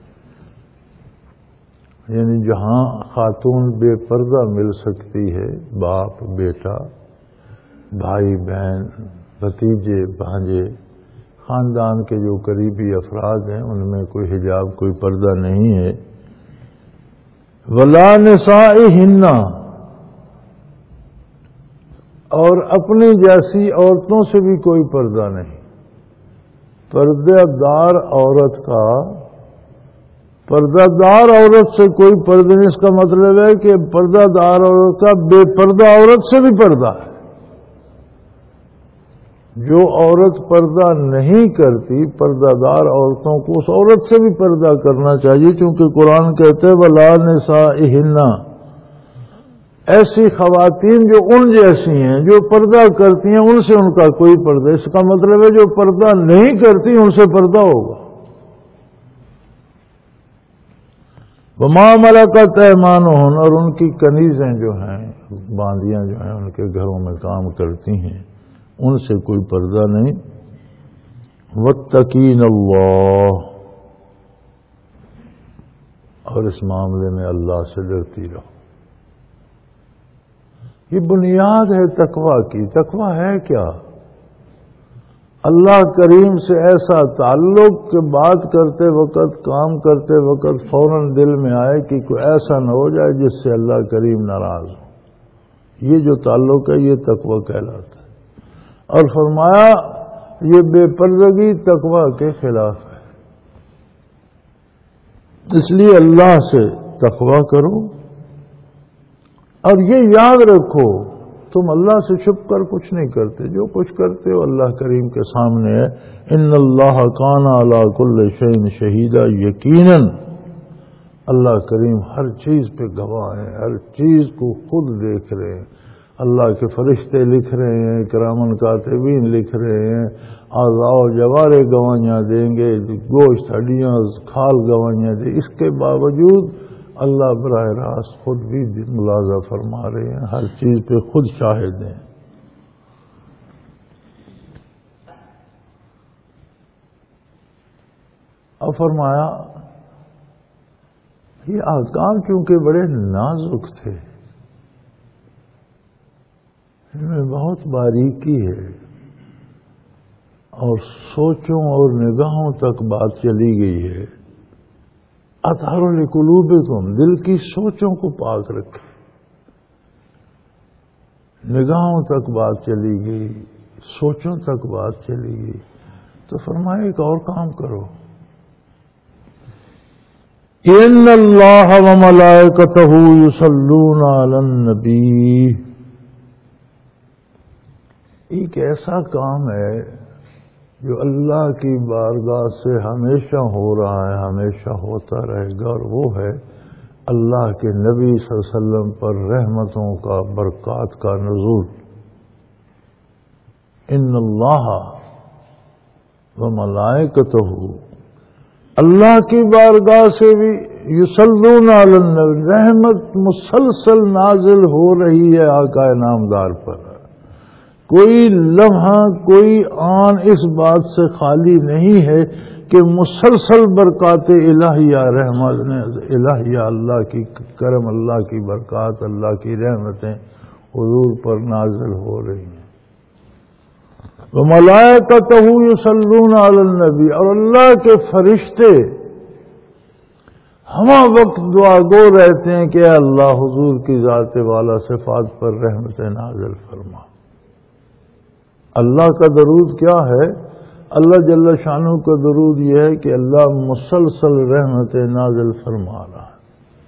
یعنی جہاں خاتون بے پردہ مل سکتی ہے, باپ بیٹا, بھائی بہن, بھتیجے بھانجے, خاندان کے جو قریبی افراد ہیں ان میں کوئی حجاب کوئی پردہ نہیں ہے. ولا نسائہن, اور اپنی جیسی عورتوں سے بھی کوئی پردہ نہیں. پردہ دار عورت کا پردہ دار عورت سے کوئی پردہ نہیں. اس کا مطلب ہے کہ پردہ دار عورت کا بے پردہ عورت سے بھی پردہ ہے. جو عورت پردہ نہیں کرتی, پردہ دار عورتوں کو اس عورت سے بھی پردہ کرنا چاہیے, کیونکہ قرآن کہتے ہیں ولا نسائہن, ایسی خواتین جو ان جیسی ہیں جو پردہ کرتی ہیں ان سے ان کا کوئی پردہ. اس کا مطلب ہے جو پردہ نہیں کرتی ان سے پردہ ہوگا. وما ملکت ایمانہن, اور ان کی کنیزیں جو ہیں, باندیاں جو ہیں, ان کے گھروں میں کام کرتی ہیں, ان سے کوئی پردہ نہیں. واتقین اللہ, اور اس معاملے میں اللہ سے ڈرتی رہو. یہ بنیاد ہے تقویٰ کی. تقویٰ ہے کیا؟ اللہ کریم سے ایسا تعلق کہ بات کرتے وقت, کام کرتے وقت فوراً دل میں آئے کہ کوئی ایسا نہ ہو جائے جس سے اللہ کریم ناراض ہو. یہ جو تعلق ہے یہ تقویٰ کہلاتا ہے. اور فرمایا یہ بے پردگی تقویٰ کے خلاف ہے. اس لیے اللہ سے تقویٰ کرو, اور یہ یاد رکھو تم اللہ سے چھپ کر کچھ نہیں کرتے. جو کچھ کرتے ہو اللہ کریم کے سامنے ہے. ان اللہ کان علی کل شیء شہیدا, یقیناً اللہ کریم ہر چیز پہ گواہ ہے, ہر چیز کو خود دیکھ رہے ہیں. اللہ کے فرشتے لکھ رہے ہیں, کرامن کاتبین لکھ رہے ہیں, اعضاء و جوارح گواہیاں دیں گے, گوشت ہڈیاں کھال گواہیاں دیں. اس کے باوجود اللہ براہ راست خود بھی ملاحظہ فرما رہے ہیں, ہر چیز پہ خود شاہد ہیں. اور فرمایا یہ احکام کیونکہ بڑے نازک تھے, ان میں بہت باریکی ہے, اور سوچوں اور نگاہوں تک بات چلی گئی ہے. اطہر لقلوبکم، دل کی سوچوں کو پاک رکھے. نگاہوں تک بات چلی گئی، سوچوں تک بات چلی گئی، تو فرمایا ایک اور کام کرو. ان اللہ وملائکتہ یصلون علی النبی، ایک ایسا کام ہے جو اللہ کی بارگاہ سے ہمیشہ ہو رہا ہے، ہمیشہ ہوتا رہے گا، اور وہ ہے اللہ کے نبی صلی اللہ علیہ وسلم پر رحمتوں کا، برکات کا نزول. ان اللہ وملائکتہ، اللہ کی بارگاہ سے بھی یصلون علی النبی، رحمت مسلسل نازل ہو رہی ہے آقا نامدار پر. کوئی لمحہ، کوئی آن اس بات سے خالی نہیں ہے کہ مسلسل برکات الہیہ، رحمت الہیہ، اللہ کی کرم، اللہ کی برکات، اللہ کی رحمتیں حضور پر نازل ہو رہی ہیں. وملائکتہ یصلون علی النبی، اور اللہ کے فرشتے ہمہ وقت دعا گو رہتے ہیں کہ اے اللہ حضور کی ذات والا صفات پر رحمتیں نازل فرما. اللہ کا درود کیا ہے؟ اللہ جل شانہ کا درود یہ ہے کہ اللہ مسلسل رحمت نازل فرما رہا ہے.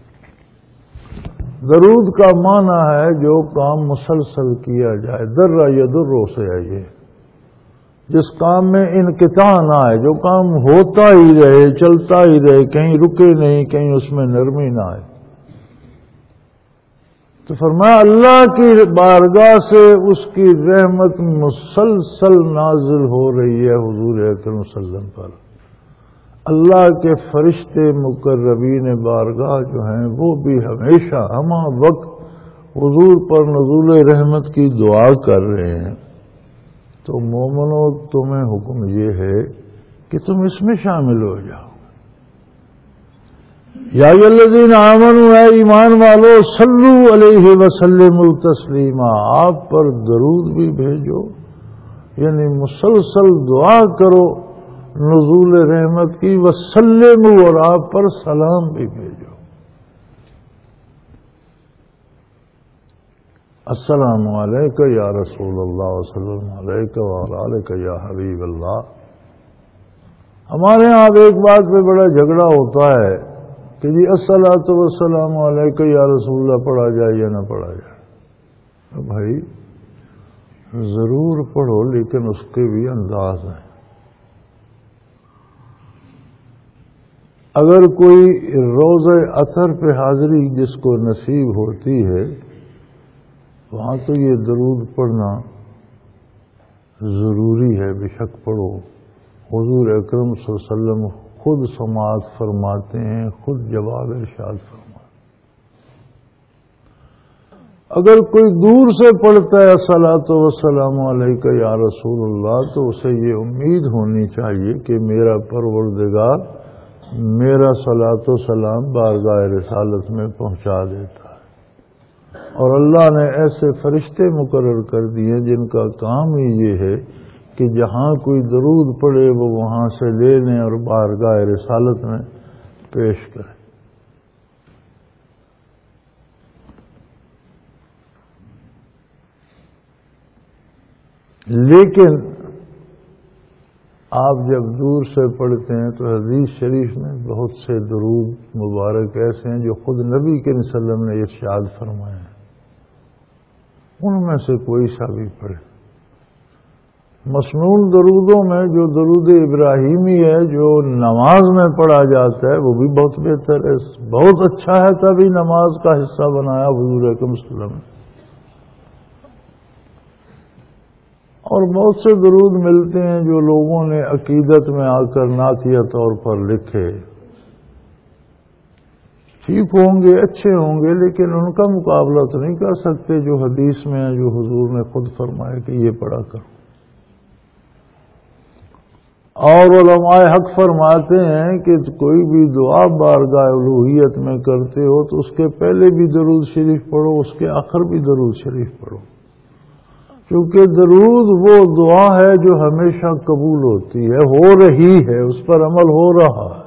درود کا معنی ہے جو کام مسلسل کیا جائے. در یدر سے ہے یہ، جس کام میں انقطاع نہ آئے، جو کام ہوتا ہی رہے، چلتا ہی رہے، کہیں رکے نہیں، کہیں اس میں نرمی نہ آئے. تو فرمایا اللہ کی بارگاہ سے اس کی رحمت مسلسل نازل ہو رہی ہے حضور اکرم صلی اللہ علیہ وسلم پر. اللہ کے فرشتے مقربین بارگاہ جو ہیں وہ بھی ہمیشہ ہمہ وقت حضور پر نزول رحمت کی دعا کر رہے ہیں. تو مومنو، تمہیں حکم یہ ہے کہ تم اس میں شامل ہو جاؤ. یا ایھا الذین آمنوا، اے ایمان والو، صلو علیہ وسلموا تسلیما، آپ پر درود بھی بھیجو، یعنی مسلسل دعا کرو نزول رحمت کی. وسلموا، اور آپ پر سلام بھی بھیجو. السلام علیکہ یا رسول اللہ، وسلم علیکہ وعلی آلک یا حبیب اللہ. ہمارے ہاں اب ایک بات پہ بڑا جھگڑا ہوتا ہے کہ جی الصلاۃ والسلام علیکہ یا رسول اللہ پڑھا جائے یا نہ پڑھا جائے. بھائی ضرور پڑھو، لیکن اس کے بھی انداز ہیں. اگر کوئی روزہ اثر پہ حاضری جس کو نصیب ہوتی ہے، وہاں تو یہ درود پڑھنا ضروری ہے، بے شک پڑھو. حضور اکرم صلی اللہ علیہ وسلم خود سماعت فرماتے ہیں، خود جواب ارشاد فرماتے ہیں. اگر کوئی دور سے پڑھتا ہے الصلاۃ والسلام علیکہ یا رسول اللہ، تو اسے یہ امید ہونی چاہیے کہ میرا پروردگار میرا صلاۃ و سلام بارگاہ رسالت میں پہنچا دیتا ہے. اور اللہ نے ایسے فرشتے مقرر کر دیے جن کا کام ہی یہ ہے کہ جہاں کوئی درود پڑے وہ وہاں سے لے لیں اور بارگاہ رسالت میں پیش کریں. لیکن آپ جب دور سے پڑھتے ہیں تو حدیث شریف میں بہت سے درود مبارک ایسے ہیں جو خود نبی کریم صلی اللہ علیہ وسلم نے ارشاد فرمائے ہیں. ان میں سے کوئی سا بھی پڑھے. مسنون درودوں میں جو درود ابراہیمی ہے جو نماز میں پڑھا جاتا ہے وہ بھی بہت بہتر ہے، بہت اچھا ہے، تبھی نماز کا حصہ بنایا حضور اکرم صلی اللہ علیہ وسلم. اور بہت سے درود ملتے ہیں جو لوگوں نے عقیدت میں آ کر نعتیہ طور پر لکھے. ٹھیک ہوں گے، اچھے ہوں گے، لیکن ان کا مقابلہ تو نہیں کر سکتے جو حدیث میں ہے، جو حضور نے خود فرمایا کہ یہ پڑھا کرو. اور علماء حق فرماتے ہیں کہ کوئی بھی دعا بارگاہ الوہیت میں کرتے ہو تو اس کے پہلے بھی درود شریف پڑھو، اس کے آخر بھی درود شریف پڑھو، چونکہ درود وہ دعا ہے جو ہمیشہ قبول ہوتی ہے، ہو رہی ہے، اس پر عمل ہو رہا ہے۔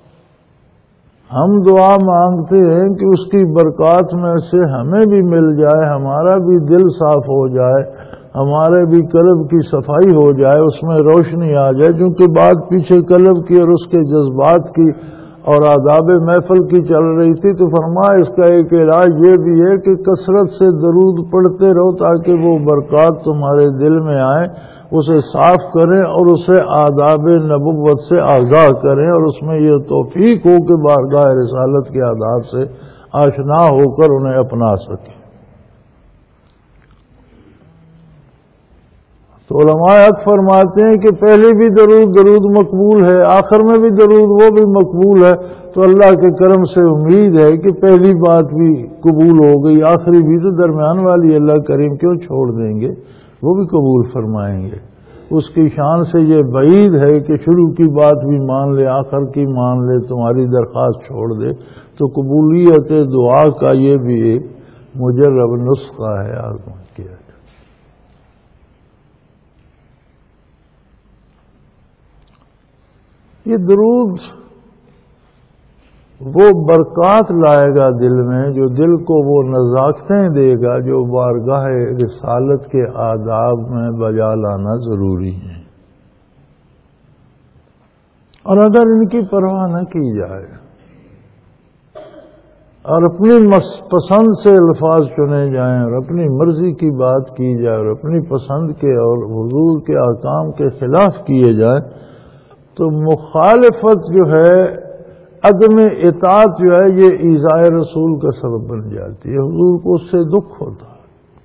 ہم دعا مانگتے ہیں کہ اس کی برکات میں سے ہمیں بھی مل جائے، ہمارا بھی دل صاف ہو جائے، ہمارے بھی قلب کی صفائی ہو جائے، اس میں روشنی آ جائے، کیونکہ بات پیچھے قلب کی اور اس کے جذبات کی اور آداب محفل کی چل رہی تھی، تو فرمایا اس کا ایک علاج یہ بھی ہے کہ کثرت سے درود پڑھتے رہو تاکہ وہ برکات تمہارے دل میں آئیں، اسے صاف کریں اور اسے آداب نبوت سے آگاہ کریں، اور اس میں یہ توفیق ہو کہ بارگاہ رسالت کے آداب سے آشنا ہو کر انہیں اپنا سکیں۔ تو علماء حق فرماتے ہیں کہ پہلے بھی درود درود مقبول ہے، آخر میں بھی درود وہ بھی مقبول ہے، تو اللہ کے کرم سے امید ہے کہ پہلی بات بھی قبول ہو گئی، آخری بھی، تو درمیان والی اللہ کریم کیوں چھوڑ دیں گے، وہ بھی قبول فرمائیں گے۔ اس کی شان سے یہ بعید ہے کہ شروع کی بات بھی مان لے، آخر کی مان لے، تمہاری درخواست چھوڑ دے، تو قبولیت دعا کا یہ بھی ایک مجرب نسخہ ہے، آزما کیا ہے۔ یہ درود وہ برکات لائے گا دل میں، جو دل کو وہ نزاکتیں دے گا جو بارگاہ رسالت کے آداب میں بجا لانا ضروری ہیں، اور اگر ان کی پرواہ نہ کی جائے اور اپنی پسند سے الفاظ چنے جائیں اور اپنی مرضی کی بات کی جائے اور اپنی پسند کے اور حضور کے احکام کے خلاف کیے جائیں، تو مخالفت جو ہے، عدم اطاعت جو ہے، یہ ایذاء رسول کا سبب بن جاتی ہے، حضور کو اس سے دکھ ہوتا ہے،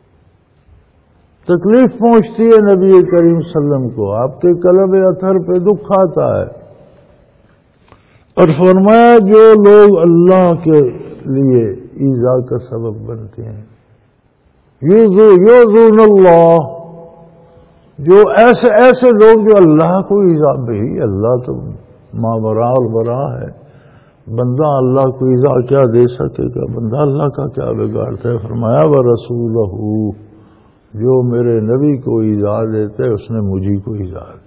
تکلیف پہنچتی ہے نبی کریم صلی اللہ علیہ وسلم کو، آپ کے قلب اطہر پہ دکھ آتا ہے۔ اور فرمایا جو لوگ اللہ کے لیے ایذاء کا سبب بنتے ہیں، یوزو یوزون اللہ، جو ایسے ایسے لوگ جو اللہ کو ایذا، بھئی اللہ تو ماوراء البراء ہے، بندہ اللہ کو ایذا کیا دے سکے گا، بندہ اللہ کا کیا بگاڑتا ہے۔ فرمایا وَرَسُولَهُ، جو میرے نبی کو ایذا دیتا ہے اس نے مجھے کو ایذا دیا۔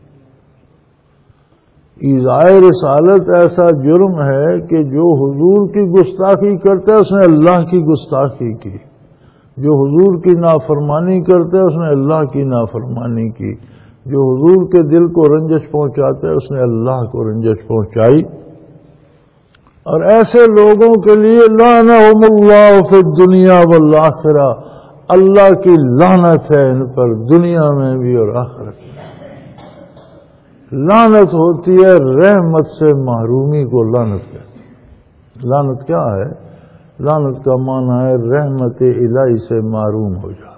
ایذاء رسالت ایسا جرم ہے کہ جو حضور کی گستاخی کرتا ہے اس نے اللہ کی گستاخی کی، جو حضور کی نافرمانی کرتا ہے اس نے اللہ کی نافرمانی کی، جو حضور کے دل کو رنجش پہنچاتا ہے اس نے اللہ کو رنجش پہنچائی۔ اور ایسے لوگوں کے لیے لعنہم اللہ فی الدنیا والآخرہ، اللہ کی لعنت ہے ان پر دنیا میں بھی اور آخرت میں۔ لعنت ہوتی ہے رحمت سے محرومی کو لعنت کہتے ہیں۔ لعنت کیا ہے؟ لعنت کا معنی ہے رحمت الہی سے محروم ہو جانا۔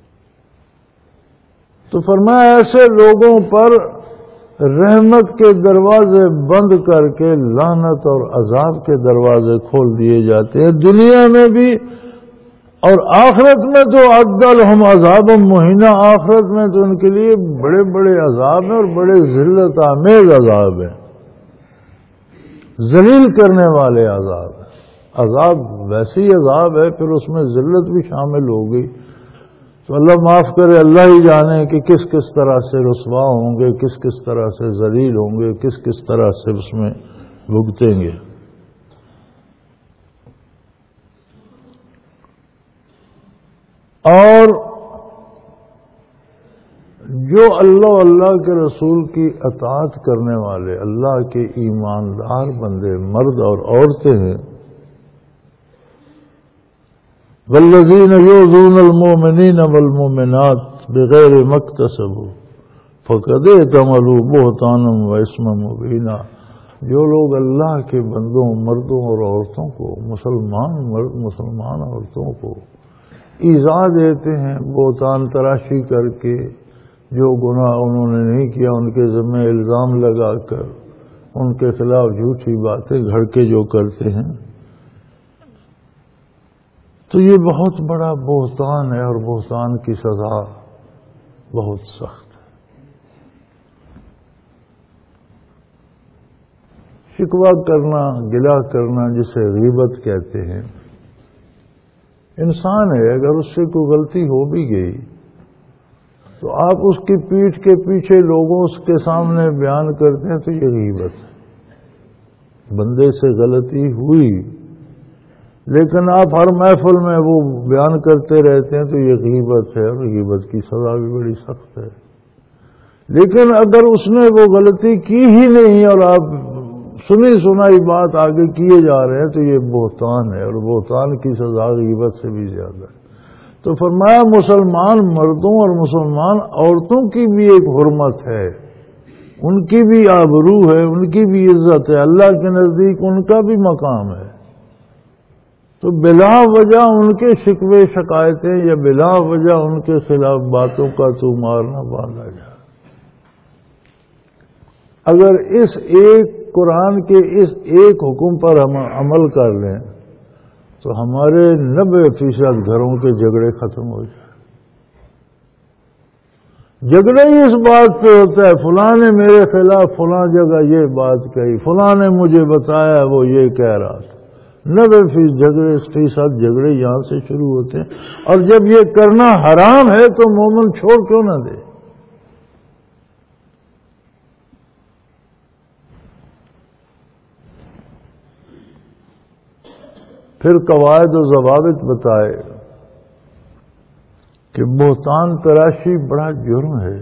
تو فرمایا ایسے لوگوں پر رحمت کے دروازے بند کر کے لعنت اور عذاب کے دروازے کھول دیے جاتے ہیں، دنیا میں بھی اور آخرت میں تو عدلہم عذاب مہینہ، آخرت میں تو ان کے لیے بڑے بڑے عذاب ہیں اور بڑے ذلت آمیز عذاب ہیں، ذلیل کرنے والے عذاب ہیں۔ عذاب ویسی عذاب ہے، پھر اس میں ذلت بھی شامل ہو گئی، تو اللہ معاف کرے، اللہ ہی جانے کہ کس کس طرح سے رسوا ہوں گے، کس کس طرح سے ذلیل ہوں گے، کس کس طرح سے اس میں بھگتیں گے۔ اور جو اللہ اللہ کے رسول کی اطاعت کرنے والے اللہ کے ایماندار بندے مرد اور عورتیں ہیں، والذین یؤذون المؤمنین والمؤمنات بغیر ما اکتسبوا فقد احتملوا بہتانا واثما مبینا، جو لوگ اللہ کے بندوں مردوں اور عورتوں کو، مسلمان مرد مسلمان عورتوں کو ایذا دیتے ہیں بہتان تراشی کر کے، جو گناہ انہوں نے نہیں کیا ان کے ذمہ الزام لگا کر ان کے خلاف جھوٹی باتیں گھڑ کے جو کرتے ہیں، تو یہ بہت بڑا بہتان ہے، اور بہتان کی سزا بہت سخت ہے۔ شکوہ کرنا، گلہ کرنا، جسے غیبت کہتے ہیں، انسان ہے، اگر اس سے کوئی غلطی ہو بھی گئی تو آپ اس کی پیٹھ کے پیچھے لوگوں اس کے سامنے بیان کرتے ہیں تو یہ غیبت ہے۔ بندے سے غلطی ہوئی لیکن آپ ہر محفل میں وہ بیان کرتے رہتے ہیں تو یہ غیبت ہے، اور غیبت کی سزا بھی بڑی سخت ہے۔ لیکن اگر اس نے وہ غلطی کی ہی نہیں اور آپ سنی سنائی بات آگے کیے جا رہے ہیں تو یہ بہتان ہے، اور بہتان کی سزا غیبت سے بھی زیادہ ہے۔ تو فرمایا مسلمان مردوں اور مسلمان عورتوں کی بھی ایک حرمت ہے، ان کی بھی آبرو ہے، ان کی بھی عزت ہے، اللہ کے نزدیک ان کا بھی مقام ہے۔ تو بلا وجہ ان کے شکوے شکایتیں یا بلا وجہ ان کے خلاف باتوں کا تو مارنا باندھا جائے۔ اگر اس ایک قرآن کے اس ایک حکم پر ہم عمل کر لیں تو ہمارے نبے فیصد گھروں کے جھگڑے ختم ہو جائیں۔ جھگڑے ہی اس بات پہ ہوتا ہے فلاں نے میرے خلاف فلاں جگہ یہ بات کہی، فلاں نے مجھے بتایا وہ یہ کہہ رہا تھا۔ نبے فیصد جھگڑے فیصد جھگڑے یہاں سے شروع ہوتے ہیں، اور جب یہ کرنا حرام ہے تو مومن چھوڑ کیوں نہ دے؟ پھر قواعد و ضوابط بتائے کہ بہتان تراشی بڑا جرم ہے،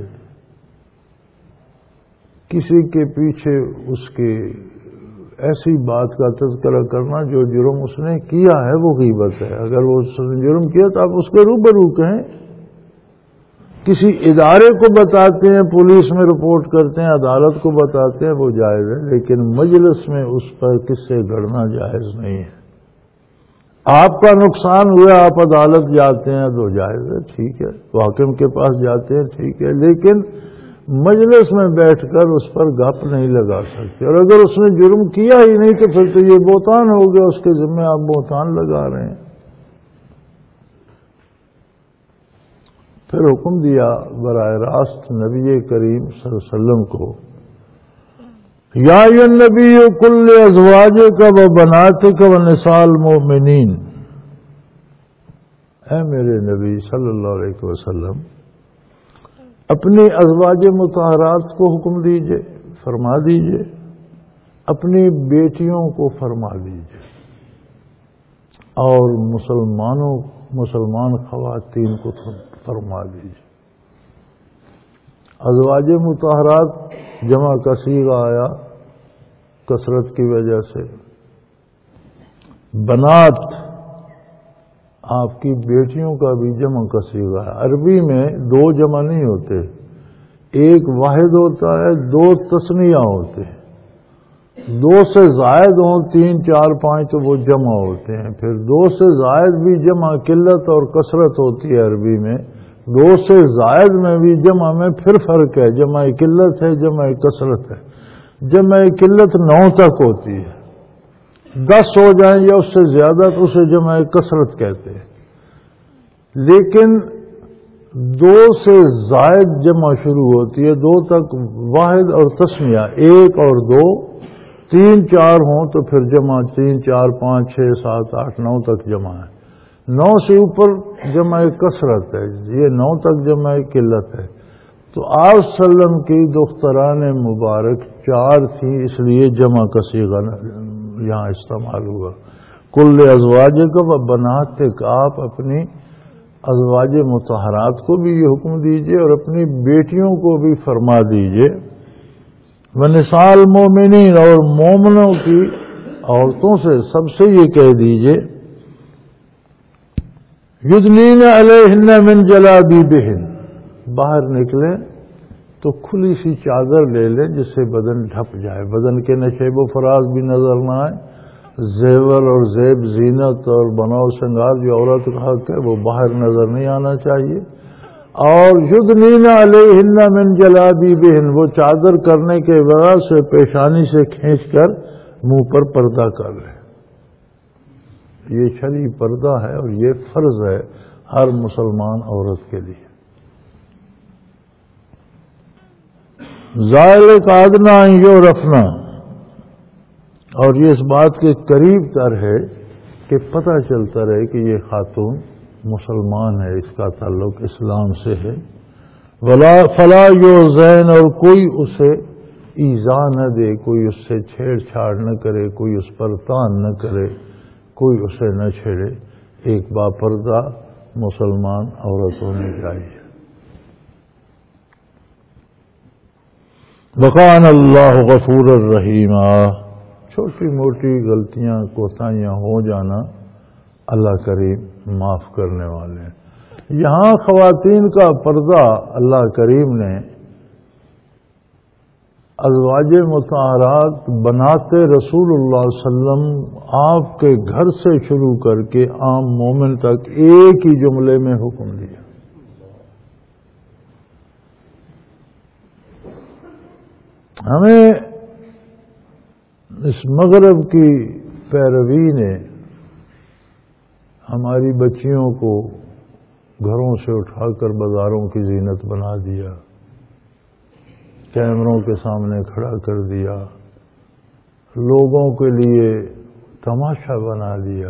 کسی کے پیچھے اس کے ایسی بات کا تذکرہ کرنا جو جرم اس نے کیا ہے وہ غیبت ہے۔ اگر وہ اس نے جرم کیا تو آپ اس کے روبرو کہیں، کسی ادارے کو بتاتے ہیں، پولیس میں رپورٹ کرتے ہیں، عدالت کو بتاتے ہیں، وہ جائز ہے، لیکن مجلس میں اس پر قصے گڑھنا جائز نہیں ہے۔ آپ کا نقصان ہوا، آپ عدالت جاتے ہیں تو جائز ہے، ٹھیک ہے، حاکم کے پاس جاتے ہیں، ٹھیک ہے، لیکن مجلس میں بیٹھ کر اس پر گپ نہیں لگا سکتے۔ اور اگر اس نے جرم کیا ہی نہیں تو پھر تو یہ بہتان ہو گیا، اس کے ذمہ آپ بہتان لگا رہے ہیں۔ پھر حکم دیا براہ راست نبی کریم صلی اللہ علیہ وسلم کو، یا ایھا النبی قل لازواجک و بناتک و نساء المؤمنین، اے میرے نبی صلی اللہ علیہ وسلم اپنی ازواج مطہرات کو حکم دیجئے، فرما دیجئے، اپنی بیٹیوں کو فرما دیجئے، اور مسلمانوں مسلمان خواتین کو فرما دیجئے۔ ازواج مطہرات جمع کا صیغہ آیا کثرت کی وجہ سے۔ بنات آپ کی بیٹیوں کا بھی جمع کا صیغہ ہے۔ عربی میں دو جمع نہیں ہوتے، ایک واحد ہوتا ہے، دو تثنیہ ہوتے ہیں۔ دو سے زائد ہوں، تین چار پانچ تو وہ جمع ہوتے ہیں، پھر دو سے زائد بھی جمع قلت اور کثرت ہوتی ہے عربی میں۔ دو سے زائد میں بھی جمع میں پھر فرق ہے، جمع قلت ہے، جمع کثرت ہے۔ جمع قلت نو تک ہوتی ہے، دس ہو جائیں یا اس سے زیادہ تو اسے جمع کثرت کہتے ہیں، لیکن دو سے زائد جمع شروع ہوتی ہے، دو تک واحد اور تسنیہ، ایک اور دو، تین چار ہوں تو پھر جمع تین چار پانچ چھ سات آٹھ نو تک جمع ہے۔ نو سے اوپر جمع کثرت ہے، یہ نو تک جمع قلت ہے۔ تو آپ صلی اللہ علیہ وسلم کی دختران مبارک چار تھیں، اس لیے جمع کا صیغہ یہاں استعمال ہوا۔ کل ازواجک و بناتک، آپ اپنی ازواج مطہرات کو بھی یہ حکم دیجئے اور اپنی بیٹیوں کو بھی فرما دیجئے۔ ونساء المؤمنین، اور مومنوں کی عورتوں سے سب سے یہ کہہ دیجئے، یدنین علیہن من جلابیبہن، باہر نکلیں تو کھلی سی چادر لے لیں جس سے بدن ڈھپ جائے، بدن کے نشیب و فراز بھی نظر نہ آئے۔ زیور اور زیب زینت اور بناؤ سنگار جو عورت کا حق ہے وہ باہر نظر نہیں آنا چاہیے۔ اور یدنین علیہن من جلابیبہن، وہ چادر کرنے کے وجہ سے پیشانی سے کھینچ کر منہ پر پردہ کر لیں۔ یہ شرعی پردہ ہے اور یہ فرض ہے ہر مسلمان عورت کے لیے۔ ذالک ادنیٰ ان یعرفن، اور یہ اس بات کے قریب تر ہے کہ پتہ چلتا رہے کہ یہ خاتون مسلمان ہے، اس کا تعلق اسلام سے ہے۔ ولا فلا یؤذین، اور کوئی اسے ایذا نہ دے، کوئی اس سے چھیڑ چھاڑ نہ کرے، کوئی اس پر تان نہ کرے، کوئی اسے نہ چھیڑے. ایک باپردہ مسلمان عورت ہونی چاہیے. وَقَانَ اللَّهُ غَفُورًا رَحِيمًا. چھوٹی موٹی غلطیاں کوتاہیاں ہو جانا اللہ کریم معاف کرنے والے ہیں. یہاں خواتین کا پردہ اللہ کریم نے ازواج مطہرات بناتے رسول اللہ صلی اللہ علیہ وسلم آپ کے گھر سے شروع کر کے عام مومن تک ایک ہی جملے میں حکم دیا. ہمیں اس مغرب کی پیروی نے ہماری بچیوں کو گھروں سے اٹھا کر بازاروں کی زینت بنا دیا، کیمروں کے سامنے کھڑا کر دیا، لوگوں کے لیے تماشا بنا دیا.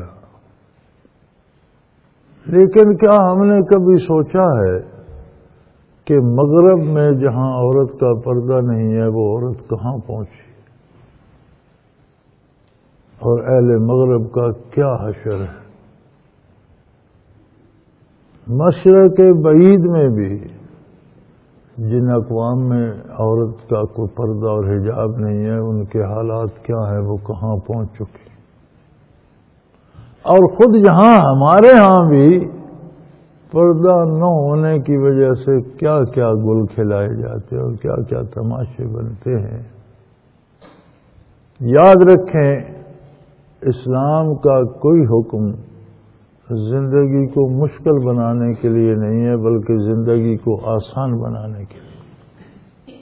لیکن کیا ہم نے کبھی سوچا ہے کہ مغرب میں جہاں عورت کا پردہ نہیں ہے وہ عورت کہاں پہنچی، اور اہل مغرب کا کیا حشر ہے؟ مشرق بعید میں بھی جن اقوام میں عورت کا کوئی پردہ اور حجاب نہیں ہے، ان کے حالات کیا ہیں، وہ کہاں پہنچ چکی. اور خود یہاں ہمارے ہاں بھی پردہ نہ ہونے کی وجہ سے کیا کیا گل کھلائے جاتے ہیں اور کیا کیا تماشے بنتے ہیں. یاد رکھیں، اسلام کا کوئی حکم زندگی کو مشکل بنانے کے لیے نہیں ہے، بلکہ زندگی کو آسان بنانے کے لیے.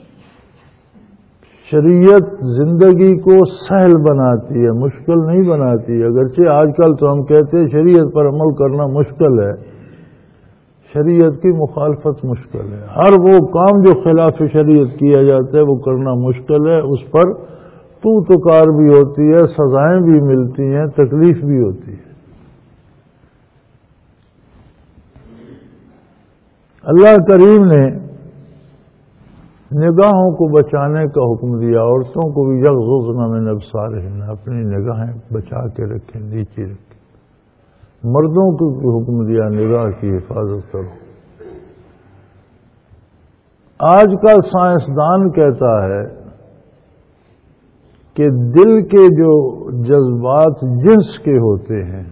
شریعت زندگی کو سہل بناتی ہے، مشکل نہیں بناتی. اگرچہ آج کل تو ہم کہتے ہیں شریعت پر عمل کرنا مشکل ہے، شریعت کی مخالفت مشکل ہے. ہر وہ کام جو خلاف شریعت کیا جاتا ہے وہ کرنا مشکل ہے، اس پر تو تکار بھی ہوتی ہے، سزائیں بھی ملتی ہیں، تکلیف بھی ہوتی ہے. اللہ کریم نے نگاہوں کو بچانے کا حکم دیا. عورتوں کو بھی یغضضن من ابصارہن، اپنی نگاہیں بچا کے رکھیں، نیچی رکھیں. مردوں کو بھی حکم دیا نگاہ کی حفاظت کرو. آج کا سائنسدان کہتا ہے کہ دل کے جو جذبات جنس کے ہوتے ہیں،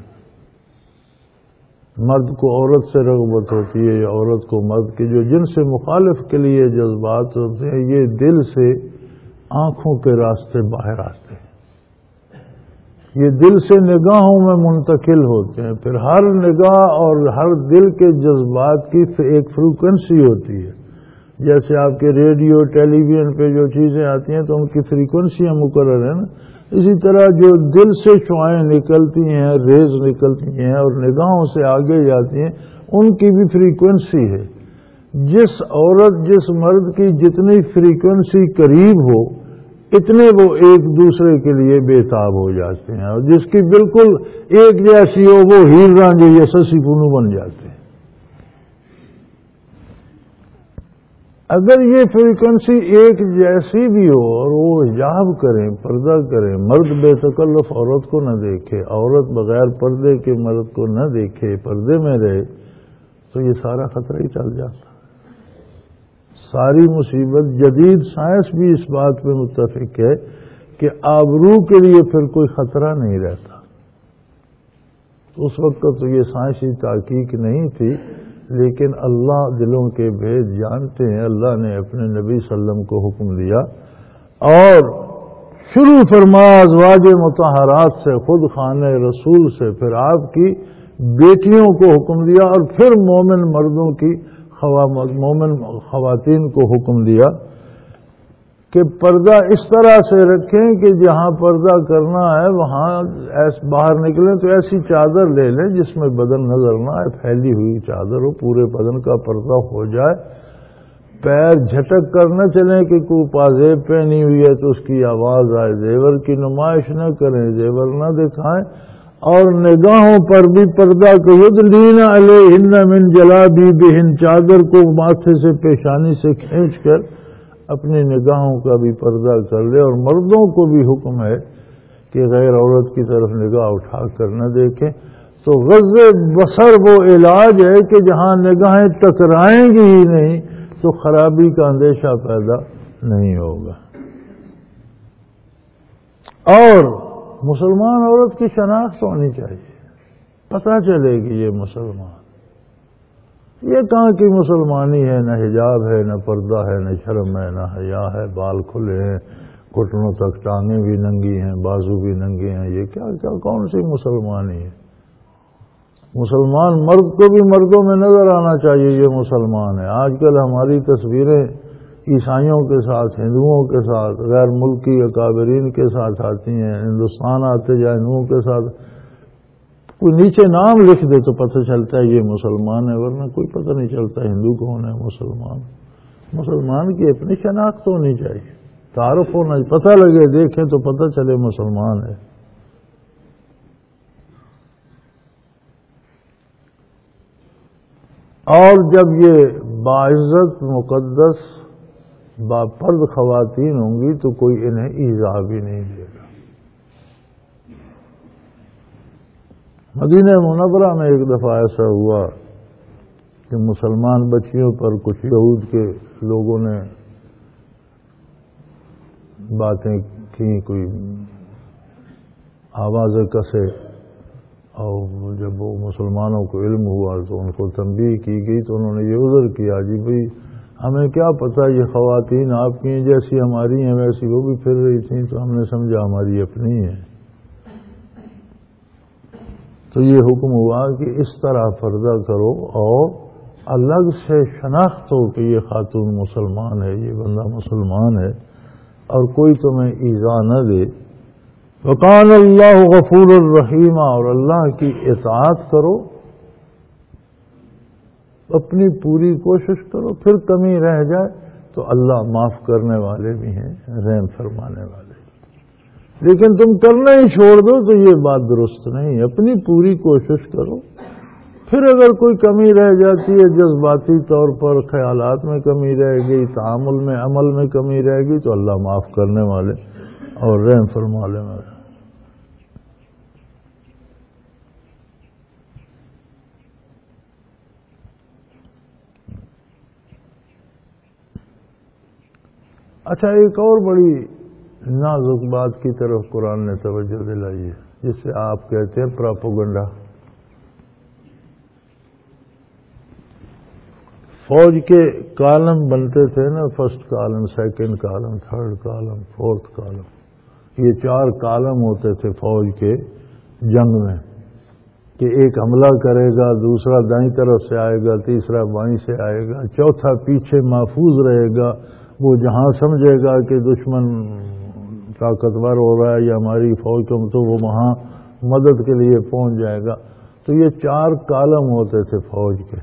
مرد کو عورت سے رغبت ہوتی ہے یا عورت کو مرد کے جو جنس مخالف کے لیے جذبات ہوتے ہیں، یہ دل سے آنکھوں کے راستے باہر آتے ہیں. یہ دل سے نگاہوں میں منتقل ہوتے ہیں. پھر ہر نگاہ اور ہر دل کے جذبات کی ایک فریکوینسی ہوتی ہے. جیسے آپ کے ریڈیو ٹیلی ویژن پہ جو چیزیں آتی ہیں تو ان کی فریکوینسیاں مقرر ہیں نا، اسی طرح جو دل سے شعائیں نکلتی ہیں، ریز نکلتی ہیں اور نگاہوں سے آگے جاتی ہیں، ان کی بھی فریکوینسی ہے. جس عورت جس مرد کی جتنی فریکوینسی قریب ہو اتنے وہ ایک دوسرے کے لیے بےتاب ہو جاتے ہیں، اور جس کی بالکل ایک جیسی ہو وہ ہیر رانجھے یا سسی پونو بن جاتے ہیں. اگر یہ فریکوینسی ایک جیسی بھی ہو اور وہ حجاب کریں، پردہ کریں، مرد بے تکلف عورت کو نہ دیکھے، عورت بغیر پردے کے مرد کو نہ دیکھے، پردے میں رہے، تو یہ سارا خطرہ ہی ٹل جاتا. ساری مصیبت. جدید سائنس بھی اس بات پہ متفق ہے کہ آبرو کے لیے پھر کوئی خطرہ نہیں رہتا. اس وقت تو یہ سائنسی تحقیق نہیں تھی، لیکن اللہ دلوں کے بھید جانتے ہیں. اللہ نے اپنے نبی صلی اللہ علیہ وسلم کو حکم دیا اور شروع فرمایا ازواج مطہرات سے، خود خانہ رسول سے، پھر آپ کی بیٹیوں کو حکم دیا، اور پھر مومن مردوں کی مومن خواتین کو حکم دیا کہ پردہ اس طرح سے رکھیں کہ جہاں پردہ کرنا ہے وہاں باہر نکلیں تو ایسی چادر لے لیں جس میں بدن نظر نہ آئے، پھیلی ہوئی چادر ہو، پورے بدن کا پردہ ہو جائے. پیر جھٹک کر نہ چلیں کہ کوئی پازیب پہنی ہوئی ہے تو اس کی آواز آئے. زیور کی نمائش نہ کریں، زیور نہ دکھائیں، اور نگاہوں پر بھی پردہ کو یدنین علیہن من جلابیبہن، چادر کو ماتھے سے پیشانی سے کھینچ کر اپنی نگاہوں کا بھی پردہ کر لے۔ اور مردوں کو بھی حکم ہے کہ غیر عورت کی طرف نگاہ اٹھا کر نہ دیکھیں۔ تو غض بصر وہ علاج ہے کہ جہاں نگاہیں ٹکرائیں گی ہی نہیں تو خرابی کا اندیشہ پیدا نہیں ہوگا۔ اور مسلمان عورت کی شناخت ہونی چاہیے، پتہ چلے گی یہ مسلمان، یہ کہاں کی مسلمانی ہے، نہ حجاب ہے، نہ پردہ ہے، نہ شرم ہے، نہ حیا ہے، بال کھلے ہیں، گھٹنوں تک ٹانگیں بھی ننگی ہیں، بازو بھی ننگے ہیں، یہ کیا کیا کون سی مسلمانی ہے؟ مسلمان مرد کو بھی مردوں میں نظر آنا چاہیے یہ مسلمان ہے۔ آج کل ہماری تصویریں عیسائیوں کے ساتھ، ہندوؤں کے ساتھ، غیر ملکی اکابرین کے ساتھ آتی ہیں، ہندوستان آتے جائے ہندوؤں کے ساتھ، کوئی نیچے نام لکھ دے تو پتہ چلتا ہے یہ مسلمان ہے، ورنہ کوئی پتہ نہیں چلتا ہندو کون ہے مسلمان۔ مسلمان کی اپنی شناخت ہونی چاہیے، تعارف ہونا، پتہ لگے، دیکھیں تو پتہ چلے مسلمان ہے۔ اور جب یہ باعزت مقدس باپرد خواتین ہوں گی تو کوئی انہیں ایذا بھی نہیں دے گا۔ مدینہ منورہ میں ایک دفعہ ایسا ہوا کہ مسلمان بچیوں پر کچھ یہود کے لوگوں نے باتیں کی، کوئی آوازیں کسے، اور جب وہ مسلمانوں کو علم ہوا تو ان کو تنبیہ کی گئی تو انہوں نے یہ عذر کیا، جی بھئی ہمیں کیا پتہ یہ خواتین آپ کی جیسی ہماری ہیں ویسی وہ بھی پھر رہی تھیں، تو ہم نے سمجھا ہماری اپنی ہیں۔ تو یہ حکم ہوا کہ اس طرح پردہ کرو اور الگ سے شناخت ہو کہ یہ خاتون مسلمان ہے، یہ بندہ مسلمان ہے، اور کوئی تمہیں ایذا نہ دے۔ وَقَالَ اللَّهُ غَفُورٌ الرحیم، اور اللہ کی اطاعت کرو، اپنی پوری کوشش کرو، پھر کمی رہ جائے تو اللہ معاف کرنے والے بھی ہیں، رحم فرمانے والے۔ لیکن تم کرنا ہی چھوڑ دو تو یہ بات درست نہیں، اپنی پوری کوشش کرو، پھر اگر کوئی کمی رہ جاتی ہے، جذباتی طور پر خیالات میں کمی رہ گئی، تعامل میں، عمل میں کمی رہ گئی، تو اللہ معاف کرنے والے اور رحم فرمانے والے۔ اچھا، ایک اور بڑی نازک بات کی طرف قرآن نے توجہ دلائی ہے، جس سے آپ کہتے ہیں پراپوگنڈا۔ فوج کے کالم بنتے تھے نا، first column, second column, third column, fourth column, یہ چار کالم ہوتے تھے فوج کے جنگ میں، کہ ایک حملہ کرے گا، دوسرا دائیں طرف سے آئے گا، تیسرا بائیں سے آئے گا، چوتھا پیچھے محفوظ رہے گا، وہ جہاں سمجھے گا کہ دشمن طاقتور ہو رہا ہے یا ہماری فوج کو، تو وہ وہاں مدد کے لیے پہنچ جائے گا۔ تو یہ چار کالم ہوتے تھے فوج کے۔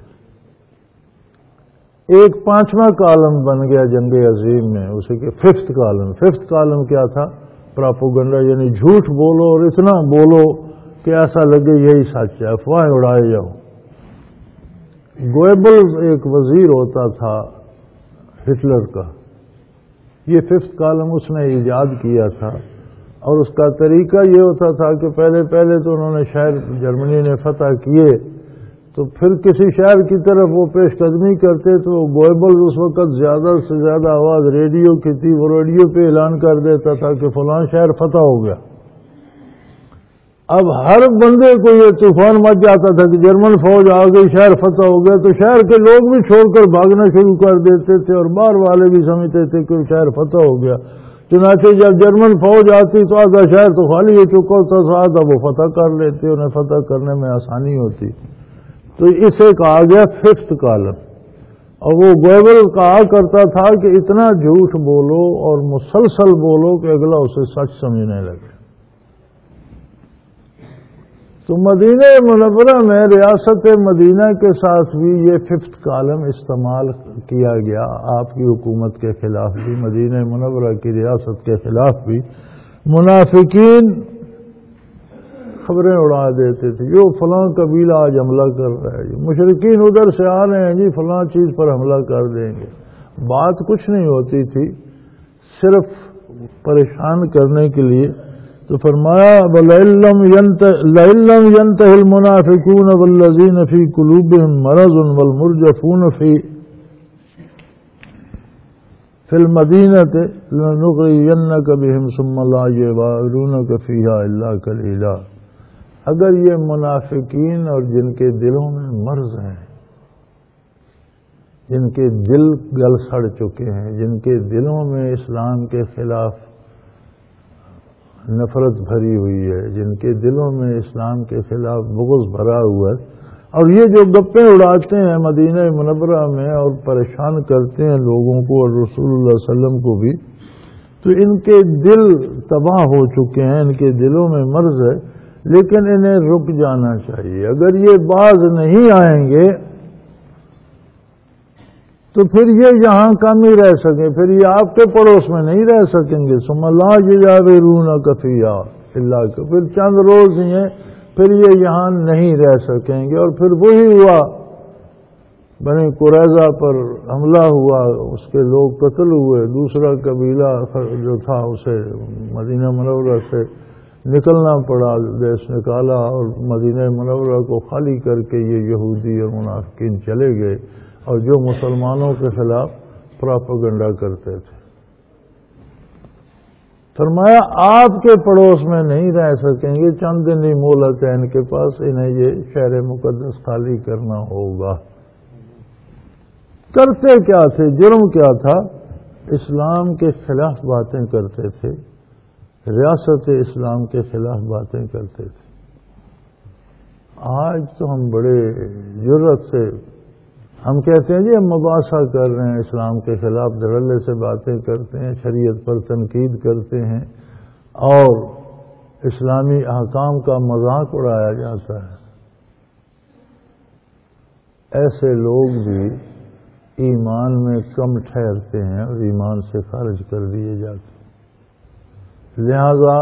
ایک پانچواں کالم بن گیا جنگ عظیم میں، اسے کہ ففتھ کالم۔ ففتھ کالم کیا تھا؟ پراپوگنڈا، یعنی جھوٹ بولو اور اتنا بولو کہ ایسا لگے یہی سچ ہے، افواہیں اڑائے جاؤ۔ گوئبلز ایک وزیر ہوتا تھا ہٹلر کا، یہ ففتھ کالم اس نے ایجاد کیا تھا، اور اس کا طریقہ یہ ہوتا تھا کہ پہلے پہلے تو انہوں نے شہر جرمنی نے فتح کیے، تو پھر کسی شہر کی طرف وہ پیش قدمی کرتے تو گوئبل اس وقت زیادہ سے زیادہ آواز ریڈیو کی تھی، وہ ریڈیو پہ اعلان کر دیتا تھا کہ فلاں شہر فتح ہو گیا۔ اب ہر بندے کو یہ طوفان مچ جاتا تھا کہ جرمن فوج آ گئی، شہر فتح ہو گیا، تو شہر کے لوگ بھی چھوڑ کر بھاگنا شروع کر دیتے تھے، اور باہر والے بھی سمجھتے تھے کہ شہر فتح ہو گیا۔ چنانچہ جب جرمن فوج آتی تو آدھا شہر تو خالی ہو چکا ہوتا تھا، آدھا وہ فتح کر لیتے، انہیں فتح کرنے میں آسانی ہوتی۔ تو اسے کہا گیا ففتھ کالم۔ اور وہ گوئبل کہا کرتا تھا کہ اتنا جھوٹ بولو اور مسلسل بولو کہ اگلا اسے سچ سمجھنے لگے۔ تو مدینہ منورہ میں ریاست مدینہ کے ساتھ بھی یہ ففتھ کالم استعمال کیا گیا، آپ کی حکومت کے خلاف بھی، مدینہ منورہ کی ریاست کے خلاف بھی۔ منافقین خبریں اڑا دیتے تھے، جو فلاں قبیلہ آج حملہ کر رہا ہے، مشرکین ادھر سے آ رہے ہیں جی فلاں چیز پر حملہ کر دیں گے. بات کچھ نہیں ہوتی تھی، صرف پریشان کرنے کے لیے. تو فرمایا لَئِن لَّمْ يَنْتَهِ الْمُنَافِقُونَ وَالَّذِينَ فِي قُلُوبِهِم مَّرَضٌ وَالْمُرْجِفُونَ فِي فِي الْمَدِينَةِ لَنُغْرِيَنَّكَ بِهِمْ ثُمَّ لَا يُجَاوِرُونَكَ فِيهَا إِلَّا قَلِيلًا. اگر یہ منافقین اور جن کے دلوں میں مرض ہیں، جن کے دل گل سڑ چکے ہیں، جن کے دلوں میں اسلام کے خلاف نفرت بھری ہوئی ہے، جن کے دلوں میں اسلام کے خلاف بغض بھرا ہوا ہے، اور یہ جو گپیں اڑاتے ہیں مدینہ منورہ میں اور پریشان کرتے ہیں لوگوں کو اور رسول اللہ صلی اللہ علیہ وسلم کو بھی، تو ان کے دل تباہ ہو چکے ہیں، ان کے دلوں میں مرض ہے. لیکن انہیں رک جانا چاہیے. اگر یہ باز نہیں آئیں گے تو پھر یہ یہاں کم ہی رہ سکیں، پھر یہ آپ کے پڑوس میں نہیں رہ سکیں گے. ثم لا یجاورونک فیہا الا، پھر چند روز ہی ہیں، پھر یہ یہاں نہیں رہ سکیں گے. اور پھر وہی ہوا، بنی قریظہ پر حملہ ہوا، اس کے لوگ قتل ہوئے. دوسرا قبیلہ جو تھا اسے مدینہ منورہ سے نکلنا پڑا، دیش نکالا، اور مدینہ منورہ کو خالی کر کے یہ یہودی اور منافقین چلے گئے، اور جو مسلمانوں کے خلاف پراپیگنڈا کرتے تھے. فرمایا آپ کے پڑوس میں نہیں رہ سکیں گے، چند دن ہی مہلت ہے ان کے پاس، انہیں یہ شہر مقدس خالی کرنا ہوگا. کرتے کیا تھے؟ جرم کیا تھا؟ اسلام کے خلاف باتیں کرتے تھے، ریاست اسلام کے خلاف باتیں کرتے تھے. آج تو ہم بڑے جرأت سے ہم کہتے ہیں جی ہم مباحثہ کر رہے ہیں، اسلام کے خلاف دھڑلے سے باتیں کرتے ہیں، شریعت پر تنقید کرتے ہیں، اور اسلامی احکام کا مذاق اڑایا جاتا ہے. ایسے لوگ بھی ایمان میں کم ٹھہرتے ہیں اور ایمان سے خارج کر دیے جاتے ہیں. لہذا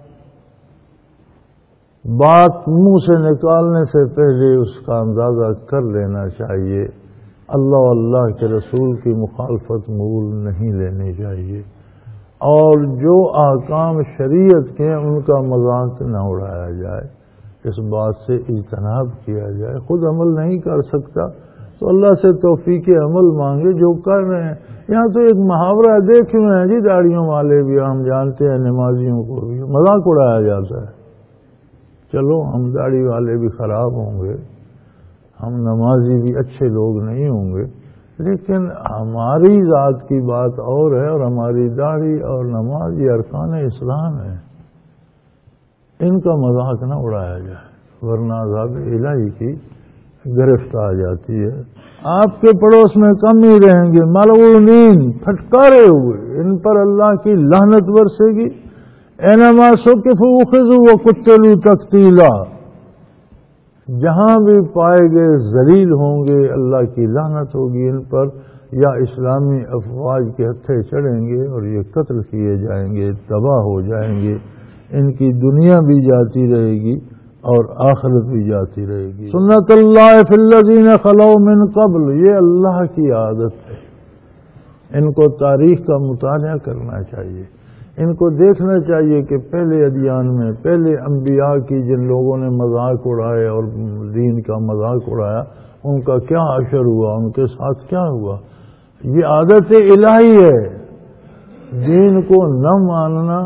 بات منہ سے نکالنے سے پہلے اس کا اندازہ کر لینا چاہیے. اللہ اللہ کے رسول کی مخالفت مول نہیں لینی چاہیے، اور جو احکام شریعت کے ان کا مذاق نہ اڑایا جائے، اس بات سے اجتناب کیا جائے. خود عمل نہیں کر سکتا تو اللہ سے توفیق عمل مانگے جو کر رہے ہیں. یہاں تو ایک محاورہ دیکھے ہوئے ہیں جی، داڑھیوں والے بھی، ہم جانتے ہیں نمازیوں کو بھی مذاق اڑایا جاتا ہے. چلو ہم داڑھی والے بھی خراب ہوں گے، ہم نمازی بھی اچھے لوگ نہیں ہوں گے، لیکن ہماری ذات کی بات اور ہے، اور ہماری داڑھی اور نماز یہ ارکان اسلام ہے. ان کا مذاق نہ اڑایا جائے، ورنہ عذاب الہی کی گرفت آ جاتی ہے. آپ کے پڑوس میں کم ہی رہیں گے، ملعونین، پھٹکارے ہوئے، ان پر اللہ کی لعنت برسے گی. اینما ثقفوا اخذوا وقتلوا تقتیلا، جہاں بھی پائے گئے ذلیل ہوں گے، اللہ کی لعنت ہوگی ان پر، یا اسلامی افواج کے ہتھے چڑھیں گے اور یہ قتل کیے جائیں گے، تباہ ہو جائیں گے. ان کی دنیا بھی جاتی رہے گی اور آخرت بھی جاتی رہے گی. سنت اللہ فی الذین خلو من قبل، یہ اللہ کی عادت ہے. ان کو تاریخ کا مطالعہ کرنا چاہیے، ان کو دیکھنا چاہیے کہ پہلے ادیان میں، پہلے انبیاء کی جن لوگوں نے مذاق اڑائے اور دین کا مذاق اڑایا، ان کا کیا حشر ہوا، ان کے ساتھ کیا ہوا. یہ عادت الہی ہے. دین کو نہ ماننا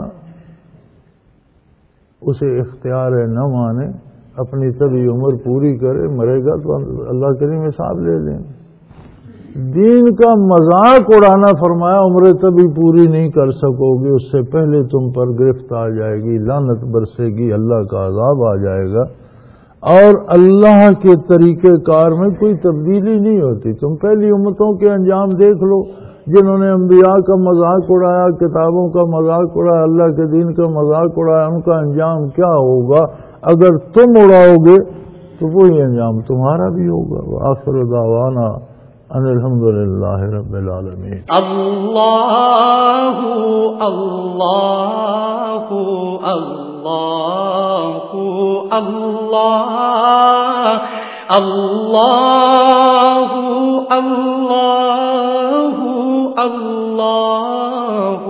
اسے اختیار ہے، نہ مانے، اپنی طبی عمر پوری کرے، مرے گا تو اللہ کریم حساب لے لیں. دین کا مذاق اڑانا، فرمایا عمر تبھی پوری نہیں کر سکو گے، اس سے پہلے تم پر گرفت آ جائے گی، لعنت برسے گی، اللہ کا عذاب آ جائے گا. اور اللہ کے طریقہ کار میں کوئی تبدیلی نہیں ہوتی. تم پہلی امتوں کے انجام دیکھ لو، جنہوں نے انبیاء کا مذاق اڑایا، کتابوں کا مذاق اڑایا، اللہ کے دین کا مذاق اڑایا، ان کا انجام کیا ہوگا. اگر تم اڑاؤ گے تو وہی انجام تمہارا بھی ہوگا. وآخر دعوانا ان الحمدللہ رب العالمین. اللہ اللہ اللہ اللہ اللہ اللہ اللہ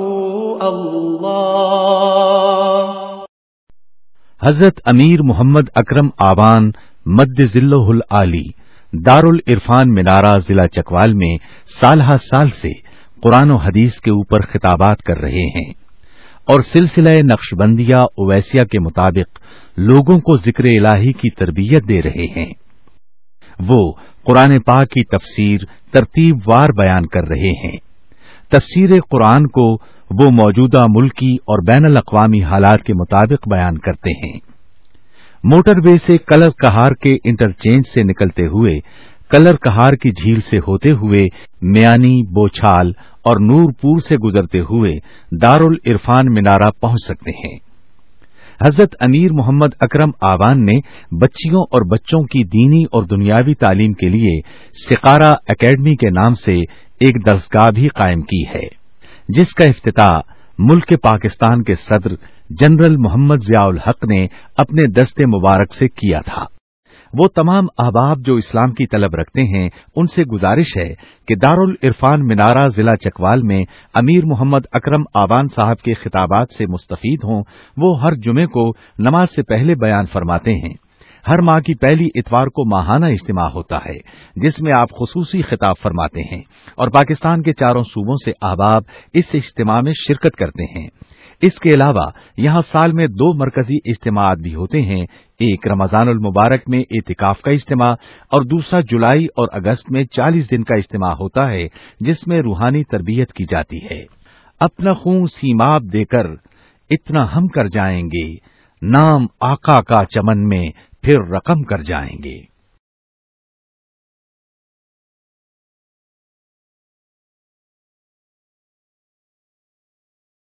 اللہ۔ حضرت امیر محمد اکرم آوان مد ذلہ العالی دارالعرفان منارہ ضلع چکوال میں سالہ سال سے قرآن و حدیث کے اوپر خطابات کر رہے ہیں اور سلسلہ نقشبندیہ اویسیہ کے مطابق لوگوں کو ذکر الہی کی تربیت دے رہے ہیں۔ وہ قرآن پاک کی تفسیر ترتیب وار بیان کر رہے ہیں۔ تفسیر قرآن کو وہ موجودہ ملکی اور بین الاقوامی حالات کے مطابق بیان کرتے ہیں۔ موٹر وے سے کلر کہار کے انٹرچینج سے نکلتے ہوئے کلر کہار کی جھیل سے ہوتے ہوئے میانی، بوچھال اور نور پور سے گزرتے ہوئے دارالعرفان منارہ پہنچ سکتے ہیں۔ حضرت امیر محمد اکرم آوان نے بچیوں اور بچوں کی دینی اور دنیاوی تعلیم کے لیے سقارہ اکیڈمی کے نام سے ایک درسگاہ بھی قائم کی ہے، جس کا افتتاح ملک پاکستان کے صدر جنرل محمد ضیاء الحق نے اپنے دست مبارک سے کیا تھا۔ وہ تمام احباب جو اسلام کی طلب رکھتے ہیں ان سے گزارش ہے کہ دارالعرفان منارہ ضلع چکوال میں امیر محمد اکرم آوان صاحب کے خطابات سے مستفید ہوں۔ وہ ہر جمعے کو نماز سے پہلے بیان فرماتے ہیں۔ ہر ماہ کی پہلی اتوار کو ماہانہ اجتماع ہوتا ہے جس میں آپ خصوصی خطاب فرماتے ہیں اور پاکستان کے چاروں صوبوں سے احباب اس اجتماع میں شرکت کرتے ہیں۔ اس کے علاوہ یہاں سال میں دو مرکزی اجتماعات بھی ہوتے ہیں، ایک رمضان المبارک میں اعتکاف کا اجتماع اور دوسرا جولائی اور اگست میں چالیس دن کا اجتماع ہوتا ہے جس میں روحانی تربیت کی جاتی ہے۔ اپنا خون سیماب دے کر اتنا ہم کر جائیں گے، نام آقا کا چمن میں پھر رقم کر جائیں گے۔